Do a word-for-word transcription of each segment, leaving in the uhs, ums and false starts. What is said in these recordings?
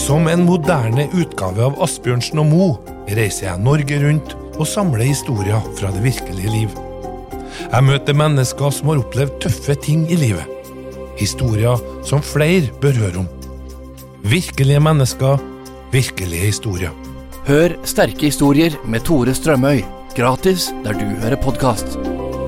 Som en moderne utgave av Asbjørnsen og Mo reiser jeg Norge rundt og samler historier fra det virkelige liv. Jeg møter mennesker som har opplevd tøffe ting i livet. Historier som flere bør høre om. Virkelige mennesker, virkelige historier. Hør sterke historier med Tore Strømøy, gratis der du hører podcast.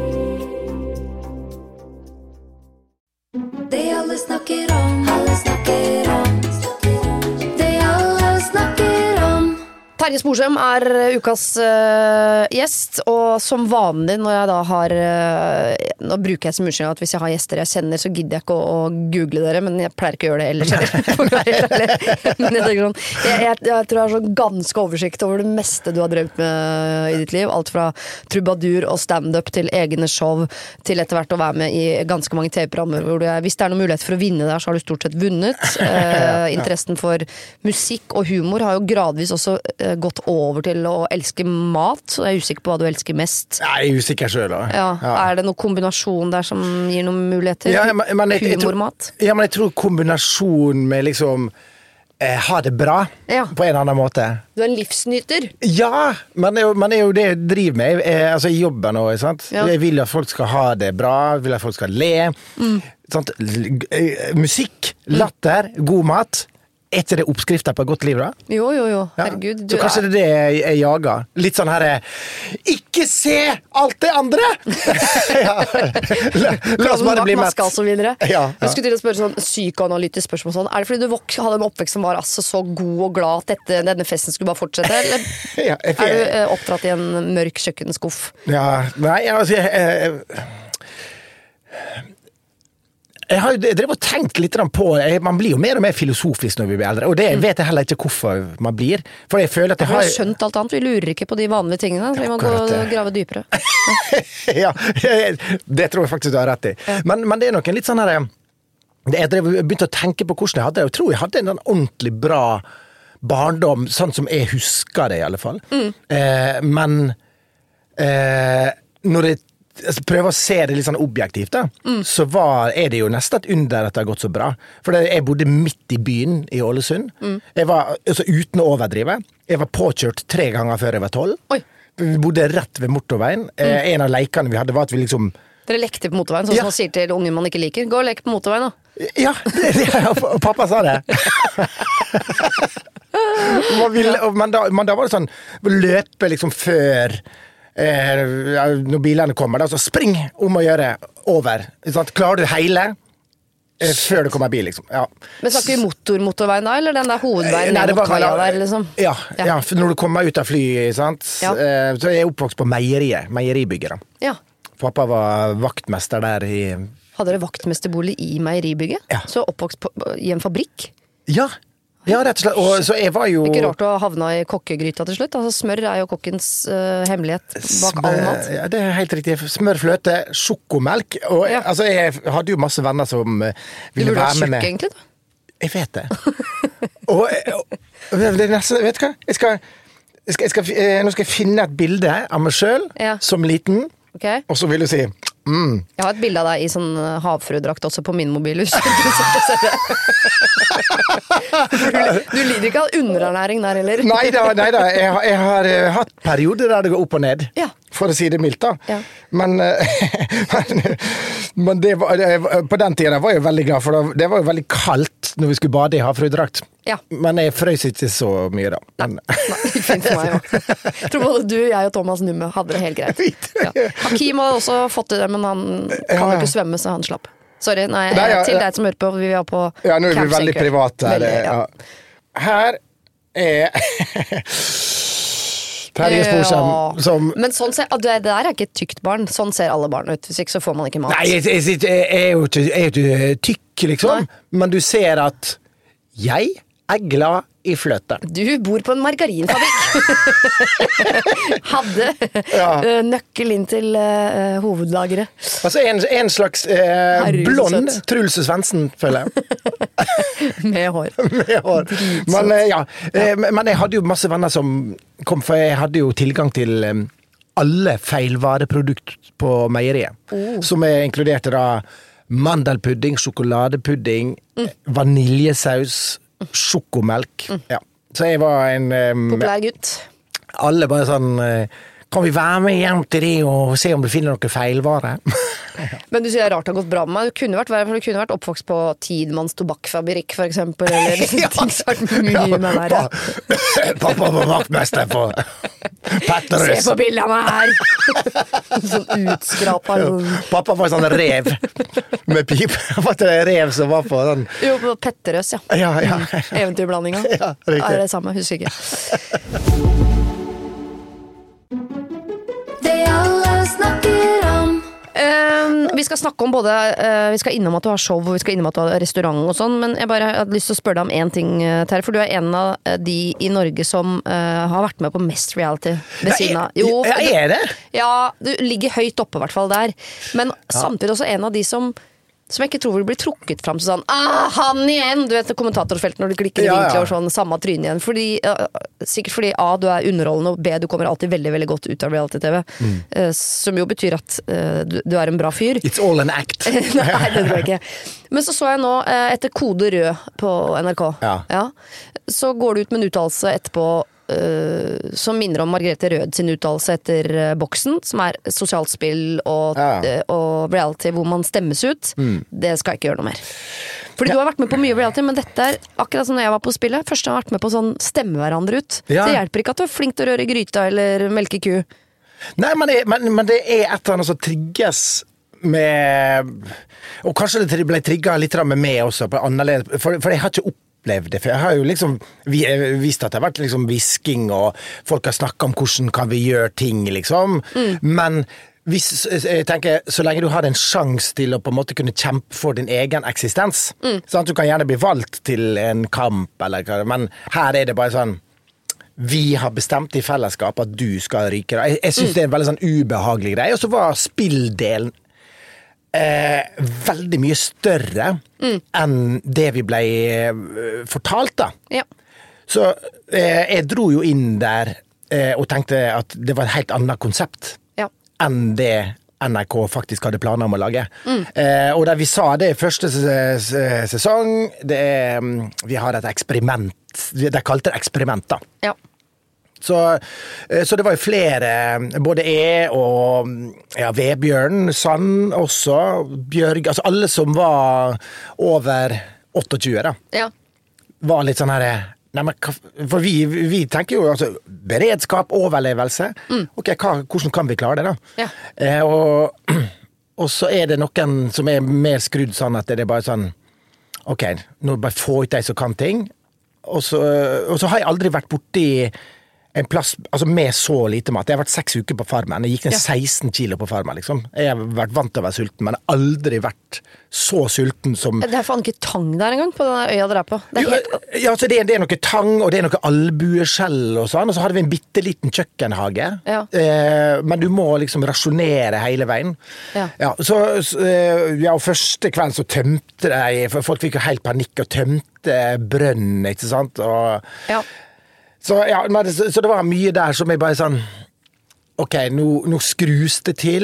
Det alle snakker om, alle snakker om, det alle snakker om. Terje Sporsem er ukas uh, gjest, og som vanlig når jeg da har, uh, nå bruker jeg som unnskyldning at hvis jeg har gjester jeg kjenner, så gidder jeg ikke å, å google dere, men jeg pleier ikke å gjøre det ellers. For å være helt ærlig. Men jeg, tenker sånn, jeg, jeg, jeg tror jeg har sånn ganske oversikt over det meste du har drevet med i ditt liv, alt fra trubadur og stand-up til egne show, til etter hvert å være med i ganske mange T V-programmer, hvor du er, hvis det er noen mulighet for å vinne der, så har du stort sett vunnet. Uh, interessen for musikk og humor har jo gradvis også uh, gått over til å elske mat, så jeg er usikker på hva du elsker mest. Jeg er usikker selv da. Ja, ja. Er det noen kombinasjon der som gir noen muligheter? Ja, men, men jeg, jeg, humormat? Ja, men jeg tror kombinasjon med liksom eh, ha det bra, ja. På en eller annen måte. Du er en livsnyter. Ja, men det er jo, men det, er jo det jeg driver med, jeg, altså i jobben også, sant? Ja. Jeg vil at folk skal ha det bra, jeg vil at folk skal le, mm. sant? Musikk, latter, god mat. Er ikke det oppskrifter på et godt liv da? Jo, jo, jo. Herregud. Ja. Så kanskje er... det er det jeg, jeg jager. Litt sånn her, ikke se alt det andre! ja. La, la oss bare bli mett. Og så videre. Ja, ja. Jeg skulle til å spørre sånn psykoanalytisk spørsmål sånn. Er det fordi du vok- hadde en oppvekst som var altså så god og glad at dette, denne festen skulle bare fortsette? Eller ja, jeg, er du eh, oppdratt i en mørk kjøkkenskuff? Ja, nei, altså jeg... jeg Jeg har jo drevet og tenkt litt på, man blir jo mer og mer filosofisk når vi blir eldre, og det vet jeg heller ikke hvorfor man blir. For jeg føler at jeg har... Jeg har skjønt alt annet, vi lurer ikke på de vanlige tingene, så vi må gå og grave dypere. ja, det tror jeg faktisk du har rett i. Ja. Men, men det er nok en litt sånn her... Jeg begynte å tenke på hvordan jeg hadde det, og jeg tror jeg hadde en ordentlig bra barndom, sånn som jeg husker det i alle fall. Mm. Eh, men eh, når det Altså, prøve å se det litt sånn objektivt da, mm. så var, er det jo nesten et under at det har gått så bra. For det, jeg bodde midt i byen i Ålesund. Mm. Jeg var, altså uten å overdrive, jeg var påkjørt tre ganger før jeg var tolv. Oi. Vi bodde rett ved motorveien. Mm. Eh, en av leikene vi hadde var at vi liksom... Dere lekte på motorveien, sånn ja. Som man sier til unge man ikke liker. Gå og lek på motorveien da. Ja, det, det, og pappa sa det. man ville, men, da, men da var det sånn, løpe liksom før... Eh, når bilene kommer da, så spring om å gjøre over sånn, klarer du hele eh, før det kommer bil liksom ja. Men snakker vi motor-motorveien da, eller den der hovedveien Nei, ned mot kaia der liksom? Ja, ja. ja, for når du kommer ut av flyet sant? Ja. Eh, så er jeg oppvokst på meieriet meieribygget ja. Pappa var vaktmester der i... Hadde dere vaktmesterbolig i meieribygget? Ja. Så oppvokst på, i en fabrikk? Ja. Ja, rett og slett. Og så jeg var jo... Ikke rart du har havnet i kokkegryta til slutt. Altså, smør er jo kokkens uh, hemmelighet bak all mat. Ja, det er helt riktig. Smør, fløte, sjokomelk. Og ja. Altså, jeg hadde jo masse venner som uh, ville være med. Du burde ha tjukk egentlig da? Jeg vet det. og, og, og det er nesten, vet du hva? Jeg skal, jeg skal, jeg skal, eh, nå skal jeg finne et bilde av meg selv ja. Som liten. Okay. Og så vil du si... Mm. Jeg har et bilde av deg i sånn havfruedrakt også på min mobil. du, du lider ikke av underernæring der, eller? Neida, neida. Jeg, har, jeg har hatt perioder der det går opp og ned. Ja. For å si det mildt da. Ja. Men, men, men det var, på den tiden var jeg veldig glad, for det var jo veldig kaldt når vi skulle bade i havfruedrakt. Ja. Men jeg frøs ikke så mye da. Men... Nei, ikke fint for meg også. Jeg tror både du, jeg og Thomas Numme hadde det helt greit. Ja. Hakim har også fått det, men han kan jo ja, ja. Ikke svømme, så han slapp. Sorry, nei, nei ja, til deg som hører på, vi var på ja, nå er vi veldig private her. Veldig, ja. Ja. Her er Terje Sporsem ja. Som... Men sånn ser, det der er ikke et tykt barn. Sånn ser alle barn ut, hvis ikke så får man ikke mat. Nei, jeg, jeg, jeg, jeg er jo ikke, jeg er ikke tykk, liksom. Nei. Men du ser at jeg er glad i fløte. Du bor på en margarinfabrikk. Hadde ja. uh, nøkkel inn til uh, hovedlageret. Altså en, en slags uh, blond Truls Svendsen, føler jeg. Med hår. Med hår. Men, uh, ja. ja. Uh, men jeg hadde jo masse venner som kom, for jeg hadde jo tilgang til um, alle feilvareprodukt på meieriet. Oh. Som er inkluderte da mandelpudding, sjokoladepudding, mm. vaniljesaus, sjokomelk. Ja. Så jeg var en um, Populær gutt. Alle bare sånn uh, kan vi være med hjem til det og se om du finner noe feilvare? Men du sier det er rart det har gått bra med meg. Du kunne vært, for du kunne vært oppvokst på Tidmanns tobakkfabrikk, for eksempel. Eller ja. Ting som har vært mye med verre. Pappa var vaktmester på Petterøes. Se på bildene her! Sånn utskrapa. Pappa var sånn rev med pip. Var det rev som var på sånn? Jo, på Petterøes, ja. Ja, ja. Eventyrblandinga. Ja, riktig. Er det samme? Husker ikke. Det alle snakker om. Uh, vi skal snakke om både uh, vi skal innom at du har show og vi skal innom at du har restaurant og sånn, men jeg bare hadde lyst til å spørre deg om en ting, Terje, for du er en av de i Norge som uh, har vært med på mest reality ved siden av. Jo, ja, er det? Ja, du ligger høyt oppe i hvert fall der, men ja. Samtidig også en av de som som jeg ikke tror vil bli trukket frem sånn, ah, han igjen! Du vet, kommentatorfeltet når du klikker i ja, vinkler ja. og sånn, samme tryne igjen. Fordi, uh, sikkert fordi A, du er underholdende, og B, du kommer alltid veldig, veldig godt ut av reality-tv. Mm. Uh, som jo betyr at uh, du, du er en bra fyr. It's all an act. Nei, det tror jeg ikke. Men så så jeg nå, uh, etter Kode Rød på N R K, ja. Ja, så går du ut med en uttalelse etterpå Uh, som minner om Margrethe Rød sin uttalelse etter uh, Boksen, som er sosialt spill og, ja. uh, og reality hvor man stemmes ut. Mm. Det skal jeg ikke gjøre noe mer. Fordi ja. Du har vært med på mye reality, men dette er akkurat som når jeg var på spillet. Først har jeg vært med på sånn stemme hverandre ut. Ja. Det hjelper ikke at du er flink til å røre gryta eller melke ku. Nei, men det, men, men det er et eller annet som trigges med, og kanskje det ble trigget litt med meg også, på annerledes, for, for jeg har ikke opplevd det, for jeg har jo liksom visst at det har vært liksom visking, og folk har snakket om hvordan kan vi gjøre ting, liksom. Mm. Men hvis, jeg tenker, så lenge du har en sjans til å på en måte kunne kjempe for din egen eksistens, mm. sånn at du kan gjerne bli valgt til en kamp, eller, men her er det bare sånn, vi har bestemt i fellesskap at du skal ryke. Jeg, jeg synes mm. det er en veldig sånn ubehagelig greie, og så var spilldelen Eh, veldig mye større mm. enn det vi ble eh, fortalt da. Ja. Så eh, jeg dro jo inn der eh, og tenkte at det var et helt annet konsept ja. enn det N R K faktisk hadde planer om å lage. Mm. Eh, og der vi sa det i første sesong, det er, vi har et eksperiment, de kalte det eksperiment da. Ja. Så, så det var jo flere, både jeg og ja, Vebjørn, Sand også, Bjørg, altså alle som var over tjueåtte da, ja. Var litt sånn her, nei, men, for vi, vi tenker jo altså, beredskap, overlevelse, mm. ok, hva, hvordan kan vi klare det da? Ja. Eh, og, og så er det noen som er mer skrudd sånn at det er bare sånn, ok, nå bare få ut de som kan ting, og så, og så har jeg aldri vært borti en plass, altså med så lite mat. Jeg har vært seks uker på farmen. Jeg gikk ned ja. seksten kilo på farmen, liksom. Jeg har vært vant til å være sulten, men jeg har aldri vært så sulten som... Det er faen ikke tang der engang, på denne øya dere er på. Det er helt... Ja, altså det er, det er noe tang, og det er noe albueskjell og sånn, og så hadde vi en bitteliten kjøkkenhage. Ja. Eh, men du må liksom rasjonere hele veien. Ja. Ja, så, ja, og første kvelden så tømte de, for folk fikk jo helt panikk og tømte brønn, ikke sant? Og... Ja. Så, ja, men, så, så det var mye der som jeg bare sånn, ok, nå, nå skrus det til,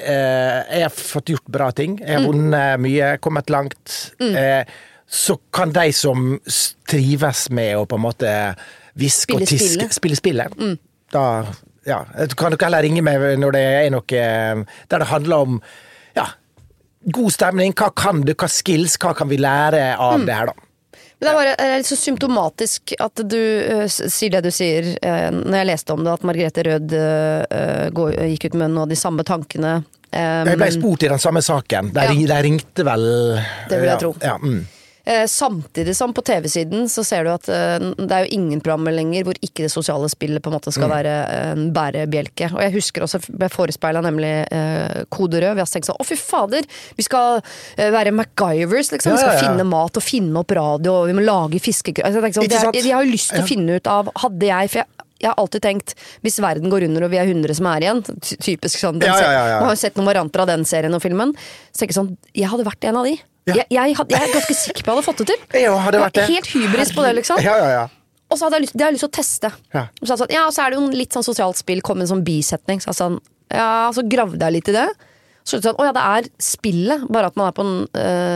eh, jeg har fått gjort bra ting, jeg har vunnet mye, kommet langt, mm. eh, så kan de som trives med å på en måte viske og tiske, spille spillet, mm. da, ja, kan dere heller ringe meg når det er noe, der det handler om, ja, god stemning, hva kan du, hva skills, hva kan vi lære av mm. det her da? Men det er bare det er litt så symptomatisk at du uh, sier det du sier uh, når jeg leste om det, at Margrethe Rød uh, gå, gikk ut med noen av de samme tankene. Um, jeg ble spurt i den samme saken. De, ja. de ringte vel... Det vil jeg tro. Ja, mm. Eh, samtidig som på T V-siden så ser du at eh, det er jo ingen programmer lenger hvor ikke det sosiale spillet på en måte skal mm. være en bærebjelke. Og jeg husker også, ble forespeilet nemlig eh, Kode Rød. Vi har tenkt sånn, å fy fader, vi skal eh, være MacGyvers, liksom. Vi skal ja, ja, ja. finne mat og finne opp radio, og vi må lage fiskekø. Altså, jeg, sånn, er, jeg har jo lyst til å finne ut av, hadde jeg, for jeg Jeg har alltid tenkt, hvis verden går under og vi er hundre som er igjen, typisk sånn, den ja, ja, ja, ja. Man har jo sett noen varianter av den serien og filmen, så tenker jeg sånn, jeg hadde vært en av de. Ja. Jeg, jeg, had, jeg er ganske sikker på at jeg hadde fått det til. Jeg hadde vært det. Helt hybris på det, liksom. Ja, ja, ja. Og så hadde jeg lyst, det hadde jeg lyst til å teste. Ja. Så, sånn, ja, så er det jo litt sånn sosialt spill, kom en sånn bisetning, så, sånn, ja, så gravde jeg litt i det. Så er det sånn, å ja, det er spillet, bare at man er på, en,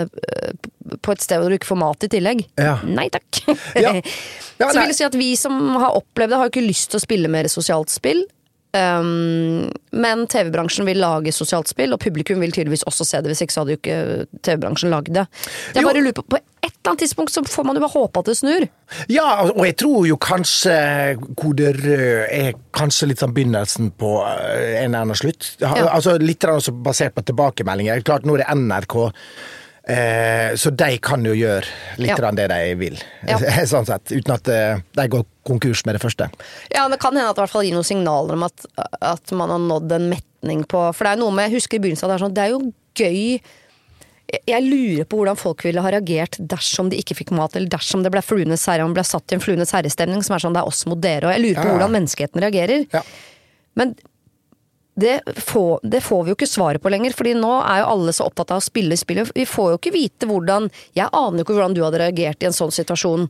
uh, på et sted hvor du ikke får mat i tillegg. Ja. Nei takk. Ja. Ja, så nei. vil jeg si at vi som har opplevd det, har jo ikke lyst til å spille mer sosialt spill. Um, men T V-bransjen vil lage sosialt spill, og publikum vil tydeligvis også se det, hvis ikke så hadde jo ikke T V-bransjen lagd det. Jeg bare lurer på, på et eller annet tidspunkt så får man jo bare håpe at det snur. Ja, og jeg tror jo kanskje Kode Rød er kanskje litt sånn begynnelsen på en eller annen slutt. Ja. Altså litt også basert på tilbakemeldinger. Klart nå er det N R K, eh, så de kan jo gjøre litt Ja. av det de vil, Ja. sånn sett, uten at eh, de går konkurs med det første. Ja, det kan hende at det i hvert fall gir noen signaler om at, at man har nådd en metning på. For det er noe med, jeg husker i begynnelsen at det er sånn, det er jo gøy. Jeg lurer på hvordan folk ville ha reagert dersom de ikke fikk mat, eller dersom det ble fluenes herre, om det ble satt i en fluenes herrestemning, som er sånn, det er oss mot dere, og jeg lurer på Ja. hvordan menneskeheten reagerer. Ja. Men det får, det får vi jo ikke svaret på lenger, fordi nå er jo alle så opptatt av å spille spillet. Vi får jo ikke vite hvordan, jeg aner jo ikke hvordan du hadde reagert i en sånn situasjon,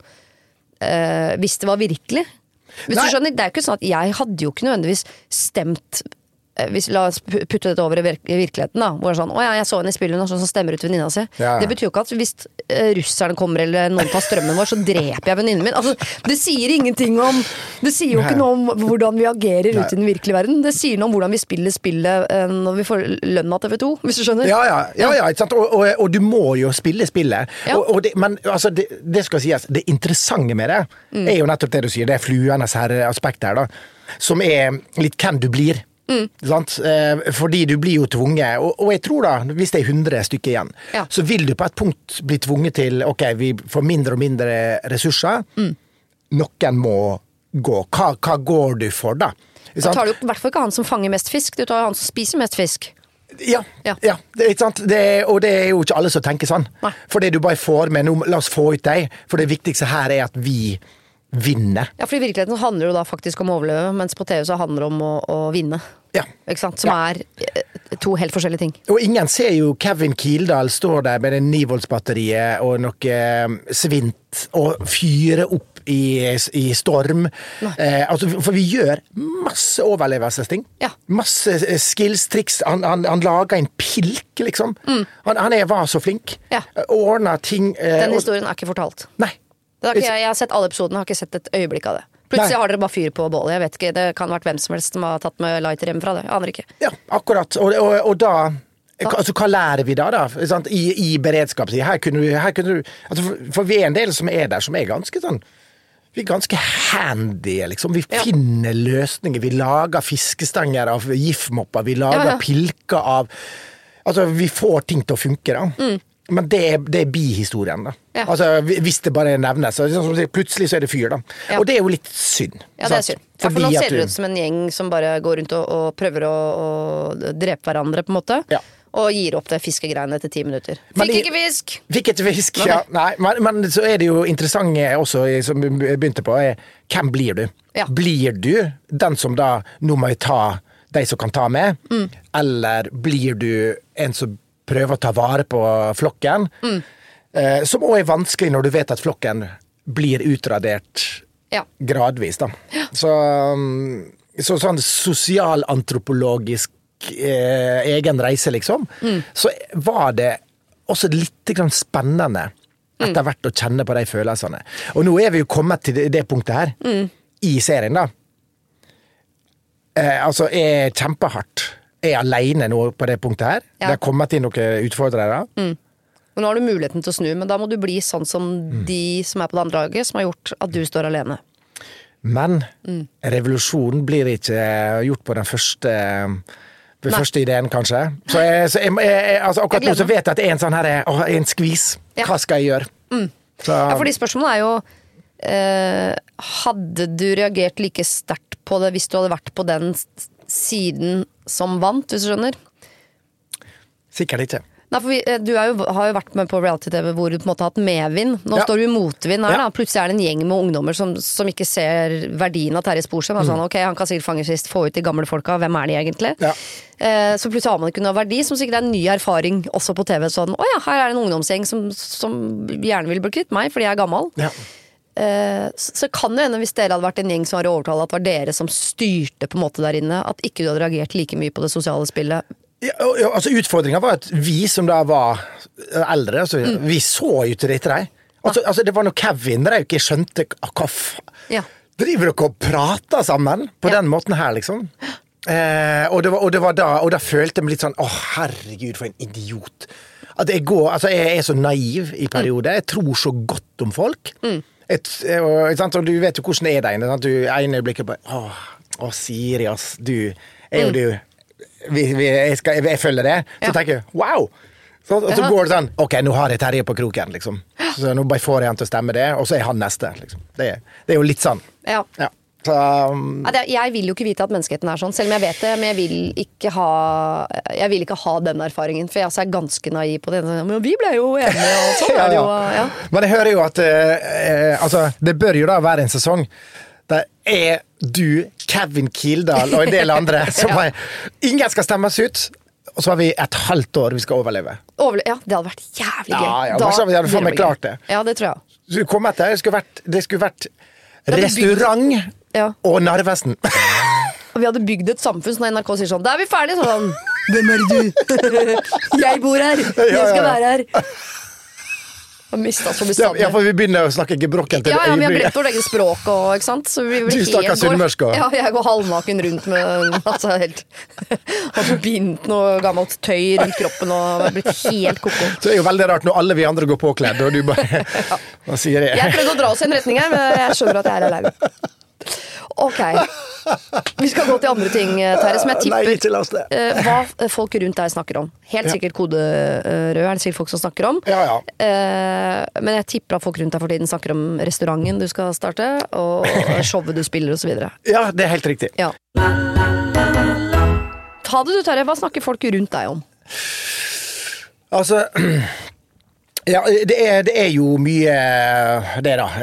eh, hvis det var virkelig. Hvis Nei. du skjønner, det er jo ikke sånn at jeg hadde jo ikke nødvendigvis stemt eh, hvis, la oss pu- putte dette over i virk- i virkeligheten da, hvor det er sånn, åja, jeg så henne i spillet nå, sånn som stemmer ut venninna si. Ja, ja. Det betyr jo ikke at hvis eh, russerne kommer eller noen tar strømmen vår, så dreper jeg venninnen min. Altså, det sier ingenting om, det sier jo ikke Nei. noe om hvordan vi agerer ute i den virkelige verden. Det sier noe om hvordan vi spiller spillet eh, når vi får lønn av T V to, hvis du skjønner. Ja, ja, ja, ja ikke sant? Og, og, og du må jo spille spillet. Ja. Og, og det, men altså, det, det skal sies, det interessante med det Mm. er jo nettopp det du sier, det er fluenes herre-aspekt her, da, som er litt hvem du blir. Mm. Sant? Eh, fordi du blir jo tvunget, og, og jeg tror da, hvis det er hundre stykker igjen, Ja. så vil du på et punkt bli tvunget til, ok, vi får mindre og mindre ressurser, Mm. noen må gå. Hva, hva går du for da? Ikke Da sant? tar du i hvert fall ikke han som fanger mest fisk, du tar han som spiser mest fisk. Ja, Ja. ja. det er ikke sant. Det er, og det er jo ikke alle som tenker sånn. Nei. For det du bare får med, nå, la oss få ut deg, for det viktigste her er at vi vinner. Ja, for i virkeligheten handler det jo da faktisk om å overleve, mens på T V så handler det om å, å vinne. Ja. Ikke sant? Som Ja. er eh, to helt forskjellige ting. Og ingen ser jo Kevin Kildahl står der med det nivoltsbatteriet og noe eh, svint og fyrer opp i, i storm. Eh, altså, for vi gjør masse overlevelsesting. Ja. Masse eh, skills, triks. Han, han, han lager en pilk, liksom. Han, han er, var så flink. Ja. Ordner ting. eh, Den og- historien er ikke fortalt. Nei. Det har ikke, jeg, jeg har sett alle episodene, har ikke sett et øyeblikk av det. Plutselig Nei. har dere bare fyr på bålet. Jeg vet ikke, Det kan ha vært hvem som helst som har tatt med lighter hjemmefra. Det. Jeg aner ikke. Ja, akkurat. Og, og, og da Altså, hva lærer vi da, da? Sant? I, i beredskap. Her kunne du, her kunne du altså, for, for vi er en del som er der, som er ganske sånn Vi er ganske handy, liksom. Vi Ja. finner løsninger. Vi lager fiskestanger av gifmopper. Vi lager Ja, ja. pilker av Altså, vi får ting til å funke, da. Mm. Men det er, det er bihistorien, da. Ja. Altså, hvis det bare nevnes. Så, sånn som du sier, plutselig så er det fyr, da. Ja. Og det er jo litt synd. Ja, det er sant? synd. Ja, for nå Fordi at ser det du- ut som en gjeng som bare går rundt og, og prøver å, å drepe hverandre, på en måte. Ja. Og gir opp det fiskegreiene etter ti minutter. Men Fikk i- ikke fisk! Fikk ikke fisk, ja. Nei, men, men så er det jo interessant også, som vi begynte på, er hvem blir du? Ja. Blir du den som da, nå må jeg ta de som kan ta med, Mm. eller blir du en som prøver å ta vare på flokken, Mm. eh, som også er vanskelig når du vet at flokken blir utradert Ja. gradvis, da. Så, um, så sånn sosialantropologisk eh, egen reise, liksom, Mm. så var det også litt grann spennende Mm. etter hvert å kjenne på de følelsene. Og nå er vi jo kommet til det, det punktet her, Mm. i serien, da. Eh, altså, er kjempehardt. Er alene nå på det punktet her. Ja. Det har kommet inn noen utfordrere. Og nå har du muligheten til å snu, men da må du bli sånn som Mm. de som er på det andre laget, som har gjort at du står alene. Men Mm. revolusjonen blir ikke gjort på den første den Nei. første ideen, kanskje. Så, jeg, så jeg, jeg, altså akkurat Jeg nå så gleder meg. vet jeg at det er en sånn her, å, en skvis. Ja. Hva skal jeg gjøre? Så, Ja, fordi spørsmålet er jo eh, hadde du reagert like sterkt på det hvis du hadde vært på den s- siden som vant, hvis du skjønner? sikkert ikke. Nei, for vi, eh, Du er jo, har jo vært med på reality-T V hvor du på en måte har hatt medvind. Nå Ja. står du i motvind her. Ja. da Plutselig er det en gjeng med ungdommer som, som ikke ser verdien av Terje Sporsem. Mm. Sånn, ok, han kan sikkert fange sist, få ut de gamle folka. Hvem er de egentlig? Ja. Eh, så plutselig har man ikke noe verdi, som sikkert er en ny erfaring også på T V. Sånn, å ja, her er det en ungdomsgjeng som, som gjerne vil bli kvitt meg fordi jeg er gammel. Ja. Eh, så så kan det hende, hvis dere hadde vært en gjeng som var i overtall, at det var dere som styrte på en måte der inne, at ikke du hadde reagert like mye på det sosiale spillet Ja, ja, altså utfordringen var at vi som da var eldre, altså, mm. vi så jo ikke det etter deg. Altså, altså, det var noe Kevin der jeg ikke skjønte hva faen. Ja. Driver dere og prater sammen på ja. den måten her, liksom? Eh, og, det var, og det var da, og da følte jeg meg litt sånn, åh, herregud, for en idiot. At jeg går, altså jeg er så naiv i perioder, jeg tror så godt om folk. Mm. Et, og, og du vet jo hvordan det er der inne, du ene øyeblikket bare, åh, åh, Siri, ass, du, er jo mm. du... Vi, vi, jeg, skal, jeg følger det, så ja. tenker jeg, wow! Så, og så går det sånn, ok, nå har jeg Terje på kroken, liksom. Så nå bare får jeg han til å stemme det, og så er han neste, liksom. Det, det er jo litt sånn. Ja. ja. Så, um... ja det, jeg vil jo ikke vite at menneskeheten er sånn, selv om jeg vet det, men jeg vil ikke ha, jeg vil ikke ha den erfaringen, for jeg altså er ganske naiv på det. Men vi ble jo enige, og sånn er det jo. Ja. Men jeg hører jo at, eh, altså, det bør jo da være en sesong, der er du, Kevin Kildahl og en del andre som ja. bare, ingen skal stemmes ut, og så har vi et halvt år vi skal overleve. Overle ja, det hadde vært jævlig gøy. Ja, ja, da så hadde vi faen meg klart det. Ja, det tror jeg. Så du kom etter, det skulle vært, det skulle vært restaurant ja. og Narvesen. Og vi hadde bygd et samfunn når N R K sier sånn, da er vi ferdige, sånn. Hvem er du? Jeg bor her, jeg skal være her. Og mistet så bestandig. Ja, for vi begynner å snakke gebrokken til ja, ja, vi har glemt vårt eget språk og, ikke sant? Så vi du snakker sunnmørsk også. Ja, jeg går halvnaken rundt med, altså helt, har forbindt noe gammelt tøy rundt kroppen og har blitt helt koko. Så det er jo veldig rart når alle vi andre går påkledd, og du bare, ja. hva sier det? Jeg prøvde å dra oss i en retning her, men jeg skjønner at jeg er alene. Ok, vi skal gå til andre ting, Terje, som jeg tipper. Nei, ikke la oss det. uh, hva folk rundt deg snakker om. Helt ja. sikkert koderød, er det sikkert folk som snakker om. Ja, ja. Uh, men jeg tipper at folk rundt deg for tiden snakker om restauranten du skal starte, og showet du spiller og så videre. Ja, det er helt riktig. Ja. Ta det du, Terje, hva snakker folk rundt deg om? Altså... Ja, det er, det er jo mye det da.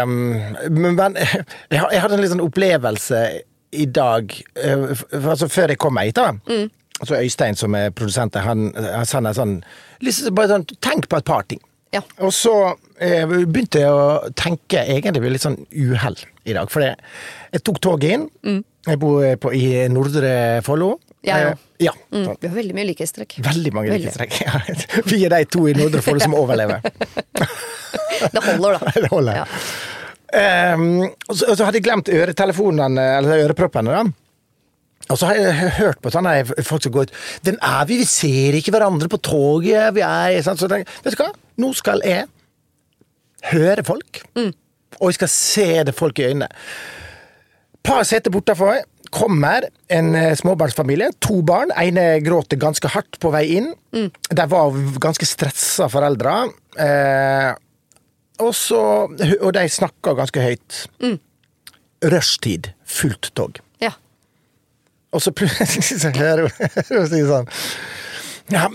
Men jeg hadde en litt sånn opplevelse i dag, altså før jeg kom hit da. Mm. Altså Øystein som er produsent, han, han sa sånn, liksom bare sånn, tenk på et par ting. Ja. Og så eh, begynte jeg å tenke egentlig litt sånn uheld i dag, for jeg tok toget inn, mm. jeg bor på, i Nordre Follo. Ja, ja. Ja. Mm. Vi har veldig mye likestrekk. Veldig mange likestrekk. Ja. Vi er de to i Nordre Follo som overlever. Det holder da. Det holder. Ja. Um, og, så, og så hadde jeg glemt øretelefonene, eller øreproppene da. Og så har jeg hørt på sånne folk som går ut, hvem er vi? Vi ser ikke hverandre på toget, vi er, sånn, så tenker, vet du hva? Nå skal jeg høre folk, mm. og jeg skal se det folk i øynene. Par setter bortenfor, kommer en småbarnsfamilie, to barn, ene gråter ganske hardt på vei inn, mm. de var ganske stresset foreldre, eh, og, så, og de snakket ganske høyt. Mm. Rushtid, fullt tog. Ja. Og så plutselig så hører hun si sånn, ja,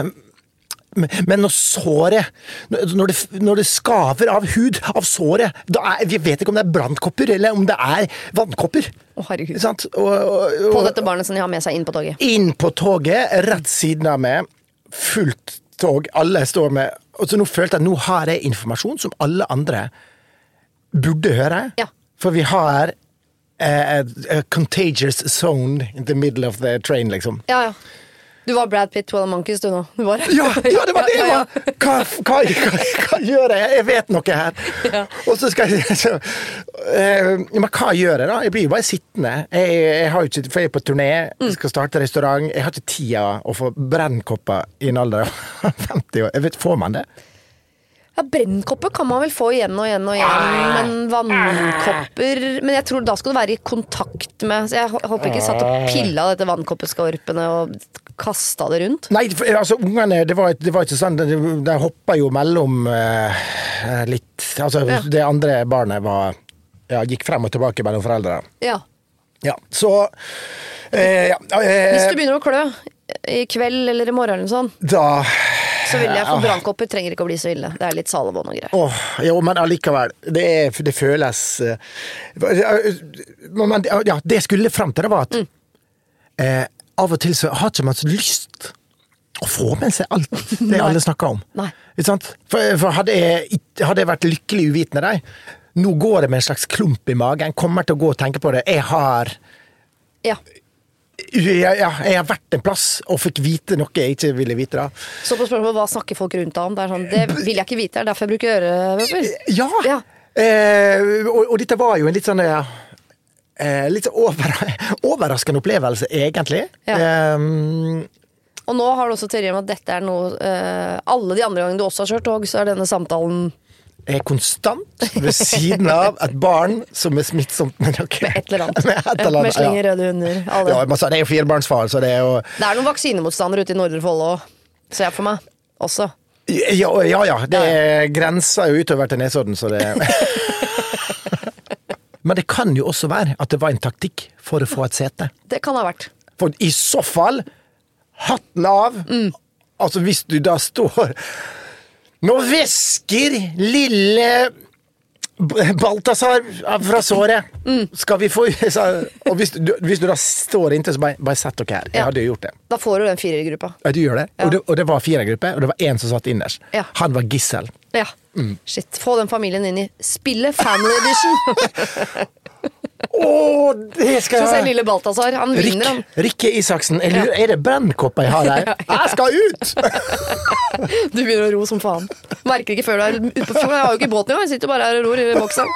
men når såret, når det, når det skaver av hud, av såret, da er, vi vet ikke om det er brannkopper, eller om det er vannkopper. Å, herregud. Sant? Og, og, og, på dette barnet som de har med seg inn på toget. Inn på toget, rett siden av meg, fullt tog, alle står med, og så nå følte jeg, nå har jeg informasjon som alle andre burde høre, ja. For vi har a, a contagious zone in the middle of the train, liksom. Ja, ja. Du var Brad Pitt, Twelve Monkeys, du nå. Du var. Ja, ja, det var det jeg var! Hva, hva, hva, hva gjør jeg? Jeg vet noe her. Ja. Og så skal jeg... Så, uh, men hva gjør jeg da? Jeg blir jo bare sittende. Jeg, jeg har jo ikke... For jeg er på turné, jeg skal starte restaurant. Jeg har ikke tida å få brennkopper i en alder av femti år. Jeg vet, får man det? Ja, brennkopper kan man vel få igjen og igjen og igjen, men vannkopper... Men jeg tror da skal du være i kontakt med... Så jeg håper ikke satt og pilla dette vannkoppeskorpene og kastet det rundt. Nei, for, altså ungene, det var, det var ikke sånn, de, de hoppet jo mellom uh, litt... Altså, ja. Det andre barnet var... Ja, gikk frem og tilbake mellom foreldre. Ja. Ja, så... Uh, ja, uh, Hvis du begynner å klø i kveld eller i morgen eller sånn... Da... Så vil jeg, for brannkopper trenger ikke å bli så ille. Det er litt salvån og greier. Åh, jo, men allikevel, det, er, det føles... Men, ja, det skulle frem til det var at mm. eh, av og til så har ikke man så lyst å få med seg alt det alle snakker om. Nei. Ikke sant? For, for hadde, jeg, hadde jeg vært lykkelig uvitende deg, nå går det med en slags klump i magen, kommer til å gå og tenke på det. Jeg har... Ja. Ja, ja, jeg har vært en plass og fikk vite noe jeg ikke ville vite da. Så på spørsmålet, hva snakker folk rundt deg om? Det er sånn, det vil jeg ikke vite, det er derfor jeg bruker ørepropper. Ja, Ja. Eh, og, og dette var jo en litt sånn ja, eh, litt sånn over, overraskende opplevelse, egentlig. Ja. Eh, Og nå har du også teori om at dette er noe eh, alle de andre gangene du også har kjørt tog, så er denne samtalen er konstant ved siden av et barn som er smittsomt med noe. med et eller annet. Med et eller annet, Med slenger ja. røde hunder. Alle. Ja, men så det er jo firebarnsfar, så det er jo Det er noen vaksinemotstandere ute i Nordre Follo òg, ser jeg for meg. Også. Ja, ja, ja det grenser jo utover til Nesodden, så det Men det kan jo også være at det var en taktikk for å få et sete. Det kan ha vært. For i så fall, hatten av. Mm. Altså hvis du da står Nå væsker lille Balthazar fra såret. Mm. Skal vi få Og hvis du, hvis du da står inntil, så bare, bare sett dere her. Jeg Ja. hadde jo gjort det. Da får du den firergruppa. Ja, du gjør det. Ja. Og, det og det var fire grupper, og det var en som satt innerst. Ja. Han var gissel. Ja. Shit. Få den familien inn i spillet Family Edition. Åh, det skal Så ser jeg lille Balthazar. Han Rick, vinner, han. Rikke Isaksen. Jeg lurer, er det brennkopper jeg har her? Jeg skal ut! Du begynner å ro som faen. Merker ikke før du er ute på fjorden. Jeg har jo ikke båten engang. Jeg sitter bare her og ror i boksen.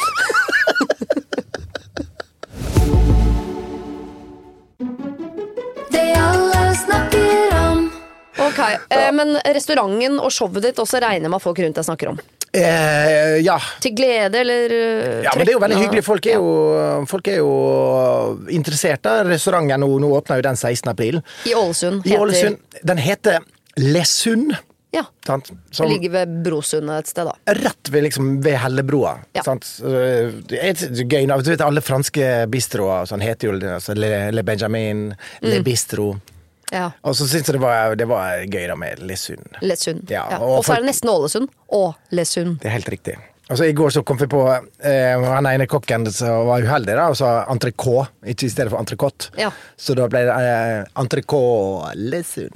Det alle snakker om. Ok, eh, Men restauranten og showet ditt også regner med at folk rundt deg snakker om. Eh, ja. Til glede eller uh, Ja, men det er jo veldig trøttende? hyggelig. Folk er jo, folk er jo interessert da. Restauranten nå, nå åpner jo den sekstende april. I Ålesund I heter Ålesund. Den heter Lesund. Ja, Sant? det Som ligger ved Brosundet et sted da. rett ved, liksom, ved Hellebroa. Ja. Sant? Så det er så gøy. Du vet, alle franske bistroer sånn heter jo altså, Le, Le Benjamin, Le Bistro. Ja, Og så synes jeg det var, det var gøy da med Lesund. Lesund. Ja, Ja. og Og så er folk- det nesten Ålesund og Lesund. Det er helt riktig. Altså, I går så kom vi på eh, han ene kokken som var uheldig, da, og sa entrecôte ikke i stedet for entrecôte. Ja. Så da ble det eh, entrecôte Lesund.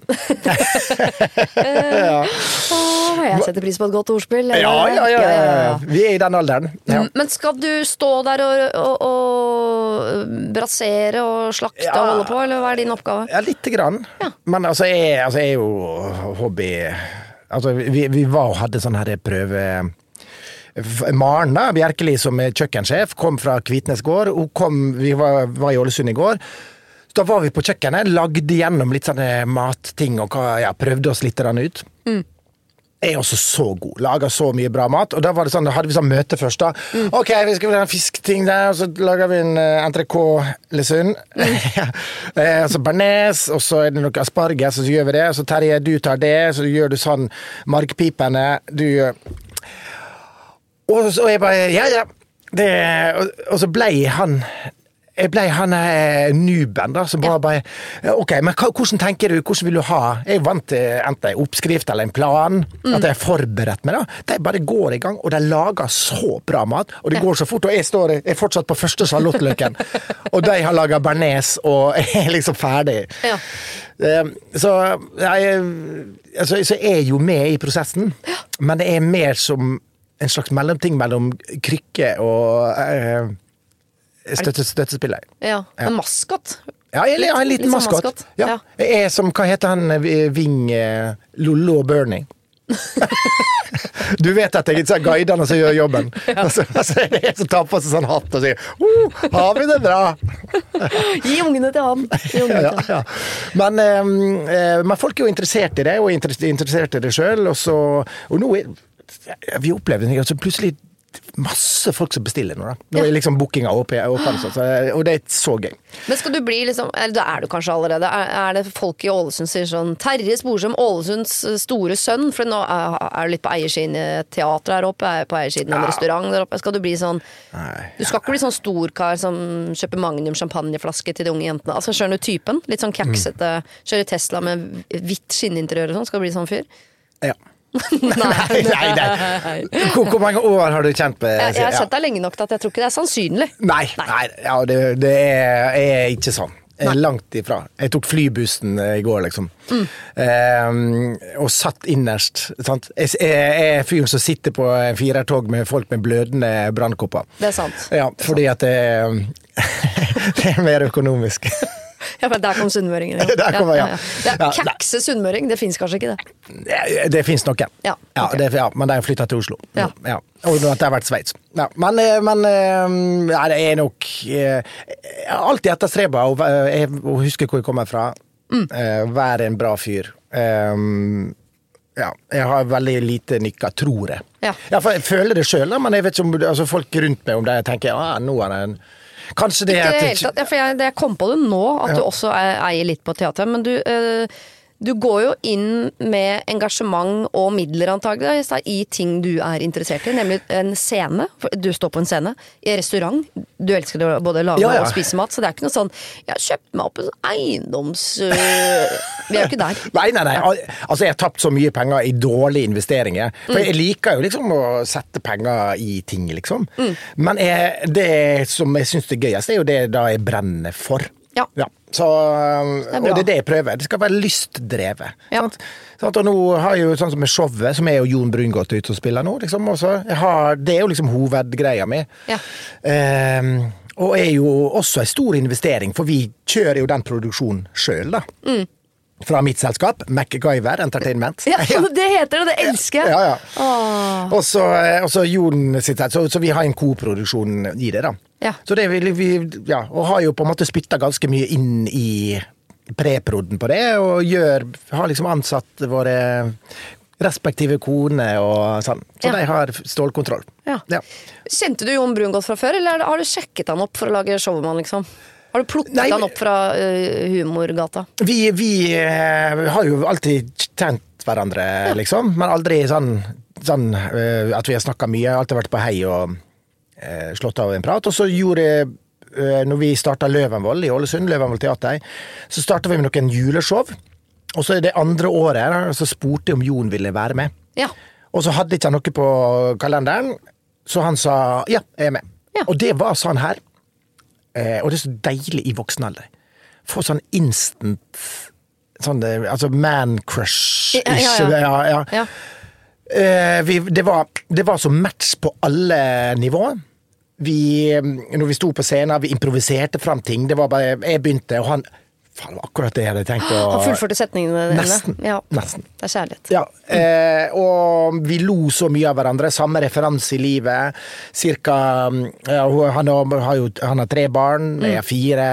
Åh, jeg setter pris på et godt ordspill. eller? Ja, ja, ja, ja. Vi er i den alderen. Ja. Mm, Men skal du stå der og, og, og brasere og slakte Ja. og holde på, eller hva er din oppgave? Ja, lite grann. Ja. Men altså, jeg, altså, jeg er jo hobby Altså, vi, vi var og hadde sånn her prøve Maren da, Bjerkeli, som er kjøkkensjef, kom fra Kvitnes gård. Hun kom, vi var, var i Ålesund i går. Så da var vi på kjøkkenet, lagde gjennom litt sånne matting og hva, ja, prøvde oss litt grann ut. Mm. Jeg er også så god, lager så mye bra mat. Og da var det sånn, da hadde vi sånn møte først da. Mm. Ok, vi skal ha en fiskting der, og så lager vi en uh, entrecôte Lesund. eh, så bearnés, og så er det noe asparges, og så gjør vi det. Og så Terje, du tar det, så gjør du sånn markpipene, du gjør... Og så jeg bare, ja, ja. Det, og, og så ble han jeg ble han eh, nuben da, som bare bare, ok, men hva, hvordan tenker du, hvordan vil du ha? Jeg er vant til enten en oppskrift eller en plan, Mm. at jeg har forberedt meg da. De bare går i gang, og de lager så bra mat, og det Ja. går så fort, og jeg står, jeg er fortsatt på første salottløkken, og de har laget bearnés, og jeg er liksom ferdig. Ja. Eh, Så jeg, altså, så jeg er jo med i prosessen, men det er mer som en slags mellomting mellom krykke og eh, støtte, støttespiller. Ja, Ja. en maskot. Ja, jeg har en liten Litt sånn maskot. maskot. Ja. Ja. Jeg er som, hva heter han, eh, Ving, eh, Lollo og Bernie? Du vet at jeg er sånn guidene som gjør jobben. Altså, altså, det er en som tar på seg sånn hatt og sier oh, har vi det bra? Gi ungene til han. Gi ungene Ja, til han. ja. Men, eh, men folk er jo interessert i det, og inter- interessert i det selv, og så, og nå er, vi opplever det, altså plutselig masse folk som bestiller nå da. Nå er liksom bookinga åpen, åpen så, så- og det er så gøy. Men skal du bli liksom, eller da er du kanskje allerede, er, er det folk i Ålesund som sier sånn, Terje Sporsem, Ålesunds store sønn, for nå er, er du litt på eiersiden i et teater her oppe, er på eiersiden i en Ja. restaurant der oppe, skal du bli sånn, Nei, du skal ikke bli sånn storkar som kjøper Magnum champagneflaske til de unge jentene, altså skjønner du typen? Litt sånn kaksete, kjører Tesla med hvitt skinninteriør og sånn, skal du bli sånn fyr? Ja. Nei, Nei, nei, nei. Hvor, hvor mange år har du kjent med Jeg, jeg har ja. sett deg lenge nok til at jeg tror ikke det er sannsynlig. Nei, nei ja, det, det er, er ikke sånn. Jeg er langt ifra. Jeg tok flybussen eh, i går, liksom. Mm. Eh, og satt innerst. Sant? Jeg, jeg er fyren som sitter på en firertog med folk med blødende brannkopper. Det er sant. Ja, fordi at det, det er mer økonomisk. Ja, men der kom sunnmøringen. Ja. Der kommer, ja. Ja, ja, ja. Det er kjekse sunnmøring, det finnes kanskje ikke det. Det, det finnes noen. Ja, Ja, ok. det, ja, men de har flyttet til Oslo. Ja. Ja. Og at det har vært Sveits. Ja. Men, eh, men eh, ja, det er nok eh, Jeg har alltid etterstrebet å, eh, å huske hvor jeg kommer fra. Mm. Eh, være en bra fyr. Um, ja, jeg har veldig lite nikka, tror jeg. Ja. Ja, for jeg føler det selv, da, men jeg vet ikke om altså, folk rundt meg om det tenker ah, nå er det en Kanskje det Ikke er i det hele tatt. Ja, for jeg, jeg kom på det nå, at du også er, eier litt på teater, men du, øh, du går jo inn med engasjement og midler antagelig i ting du er interessert i, nemlig en scene. Du står på en scene i en restaurant. Du elsker å både lage Ja, ja. og spise mat, så det er ikke noe sånn jeg har kjøpt meg opp en eiendoms... Øh, vi er jo ikke der. Nei, nei, nei. Al- Altså, jeg har tapt så mye penger i dårlige investeringer. For jeg liker jo liksom å sette penger i ting, liksom. Men jeg, det som jeg synes er gøyest, er jo det da jeg brenner for. Ja. Så, er og bra. det er det jeg prøver. Det skal være lystdrevet. Ja. Sant? Sant? Og nå har jeg jo sånn som med showet, som er jo Jon Brungot ute og spiller nå, liksom. Også, jeg har, det er jo liksom hovedgreia mi. Ja. Ehm, og er jo også en stor investering, for vi kjører jo den produksjonen selv, da. Fra mitt selskap, MacGyver Entertainment. Ja, det heter det, det elsker jeg. Ja, ja. Åh. Og så, og så Jon sitt her, så, så vi har en koproduksjon i det da. Ja. Så det vil vi, ja, og har jo på en måte spyttet ganske mye inn i preproden på det, og gjør, har liksom ansatt våre respektive kone og sånn. Så Ja. de har stålkontroll. Ja. Ja. Kjente du Jon Brungot fra før, eller har du sjekket han opp for å lage showman, liksom? Har du plukket Nei, han opp fra uh, humorgata? Vi, vi eh, har jo alltid kjent hverandre, liksom, men aldri sånn, sånn eh, at vi har snakket mye, alltid vært på hei og eh, slått av en prat, og så gjorde eh, når vi startet Løvenvold i Ålesund, Løvenvold Teater, så startet vi med noen juleshow, og så det andre året, så spurte jeg om Jon ville være med. Ja. Og så hadde ikke han noe på kalenderen, så han sa, ja, jeg er med. Ja. Og det var sånn her, eh, og det er så deilig i voksen alder. Få sånn instant, sånn, det- altså man crush. Ja, ja, ja. ja, ja. Ja. Eh, vi, det, var, det var så match på alle nivåer. Vi, når vi sto på scenen, vi improviserte frem ting. Det var bare, jeg begynte, og han, faen, det var akkurat det jeg hadde tenkt å... Han fullførte setningene dine. Nesten, Ja. nesten. Det er kjærlighet. Ja, eh, og vi lo så mye av hverandre, samme referanse i livet, cirka, ja, hun- han, har, har jo, han har tre barn, jeg har fire.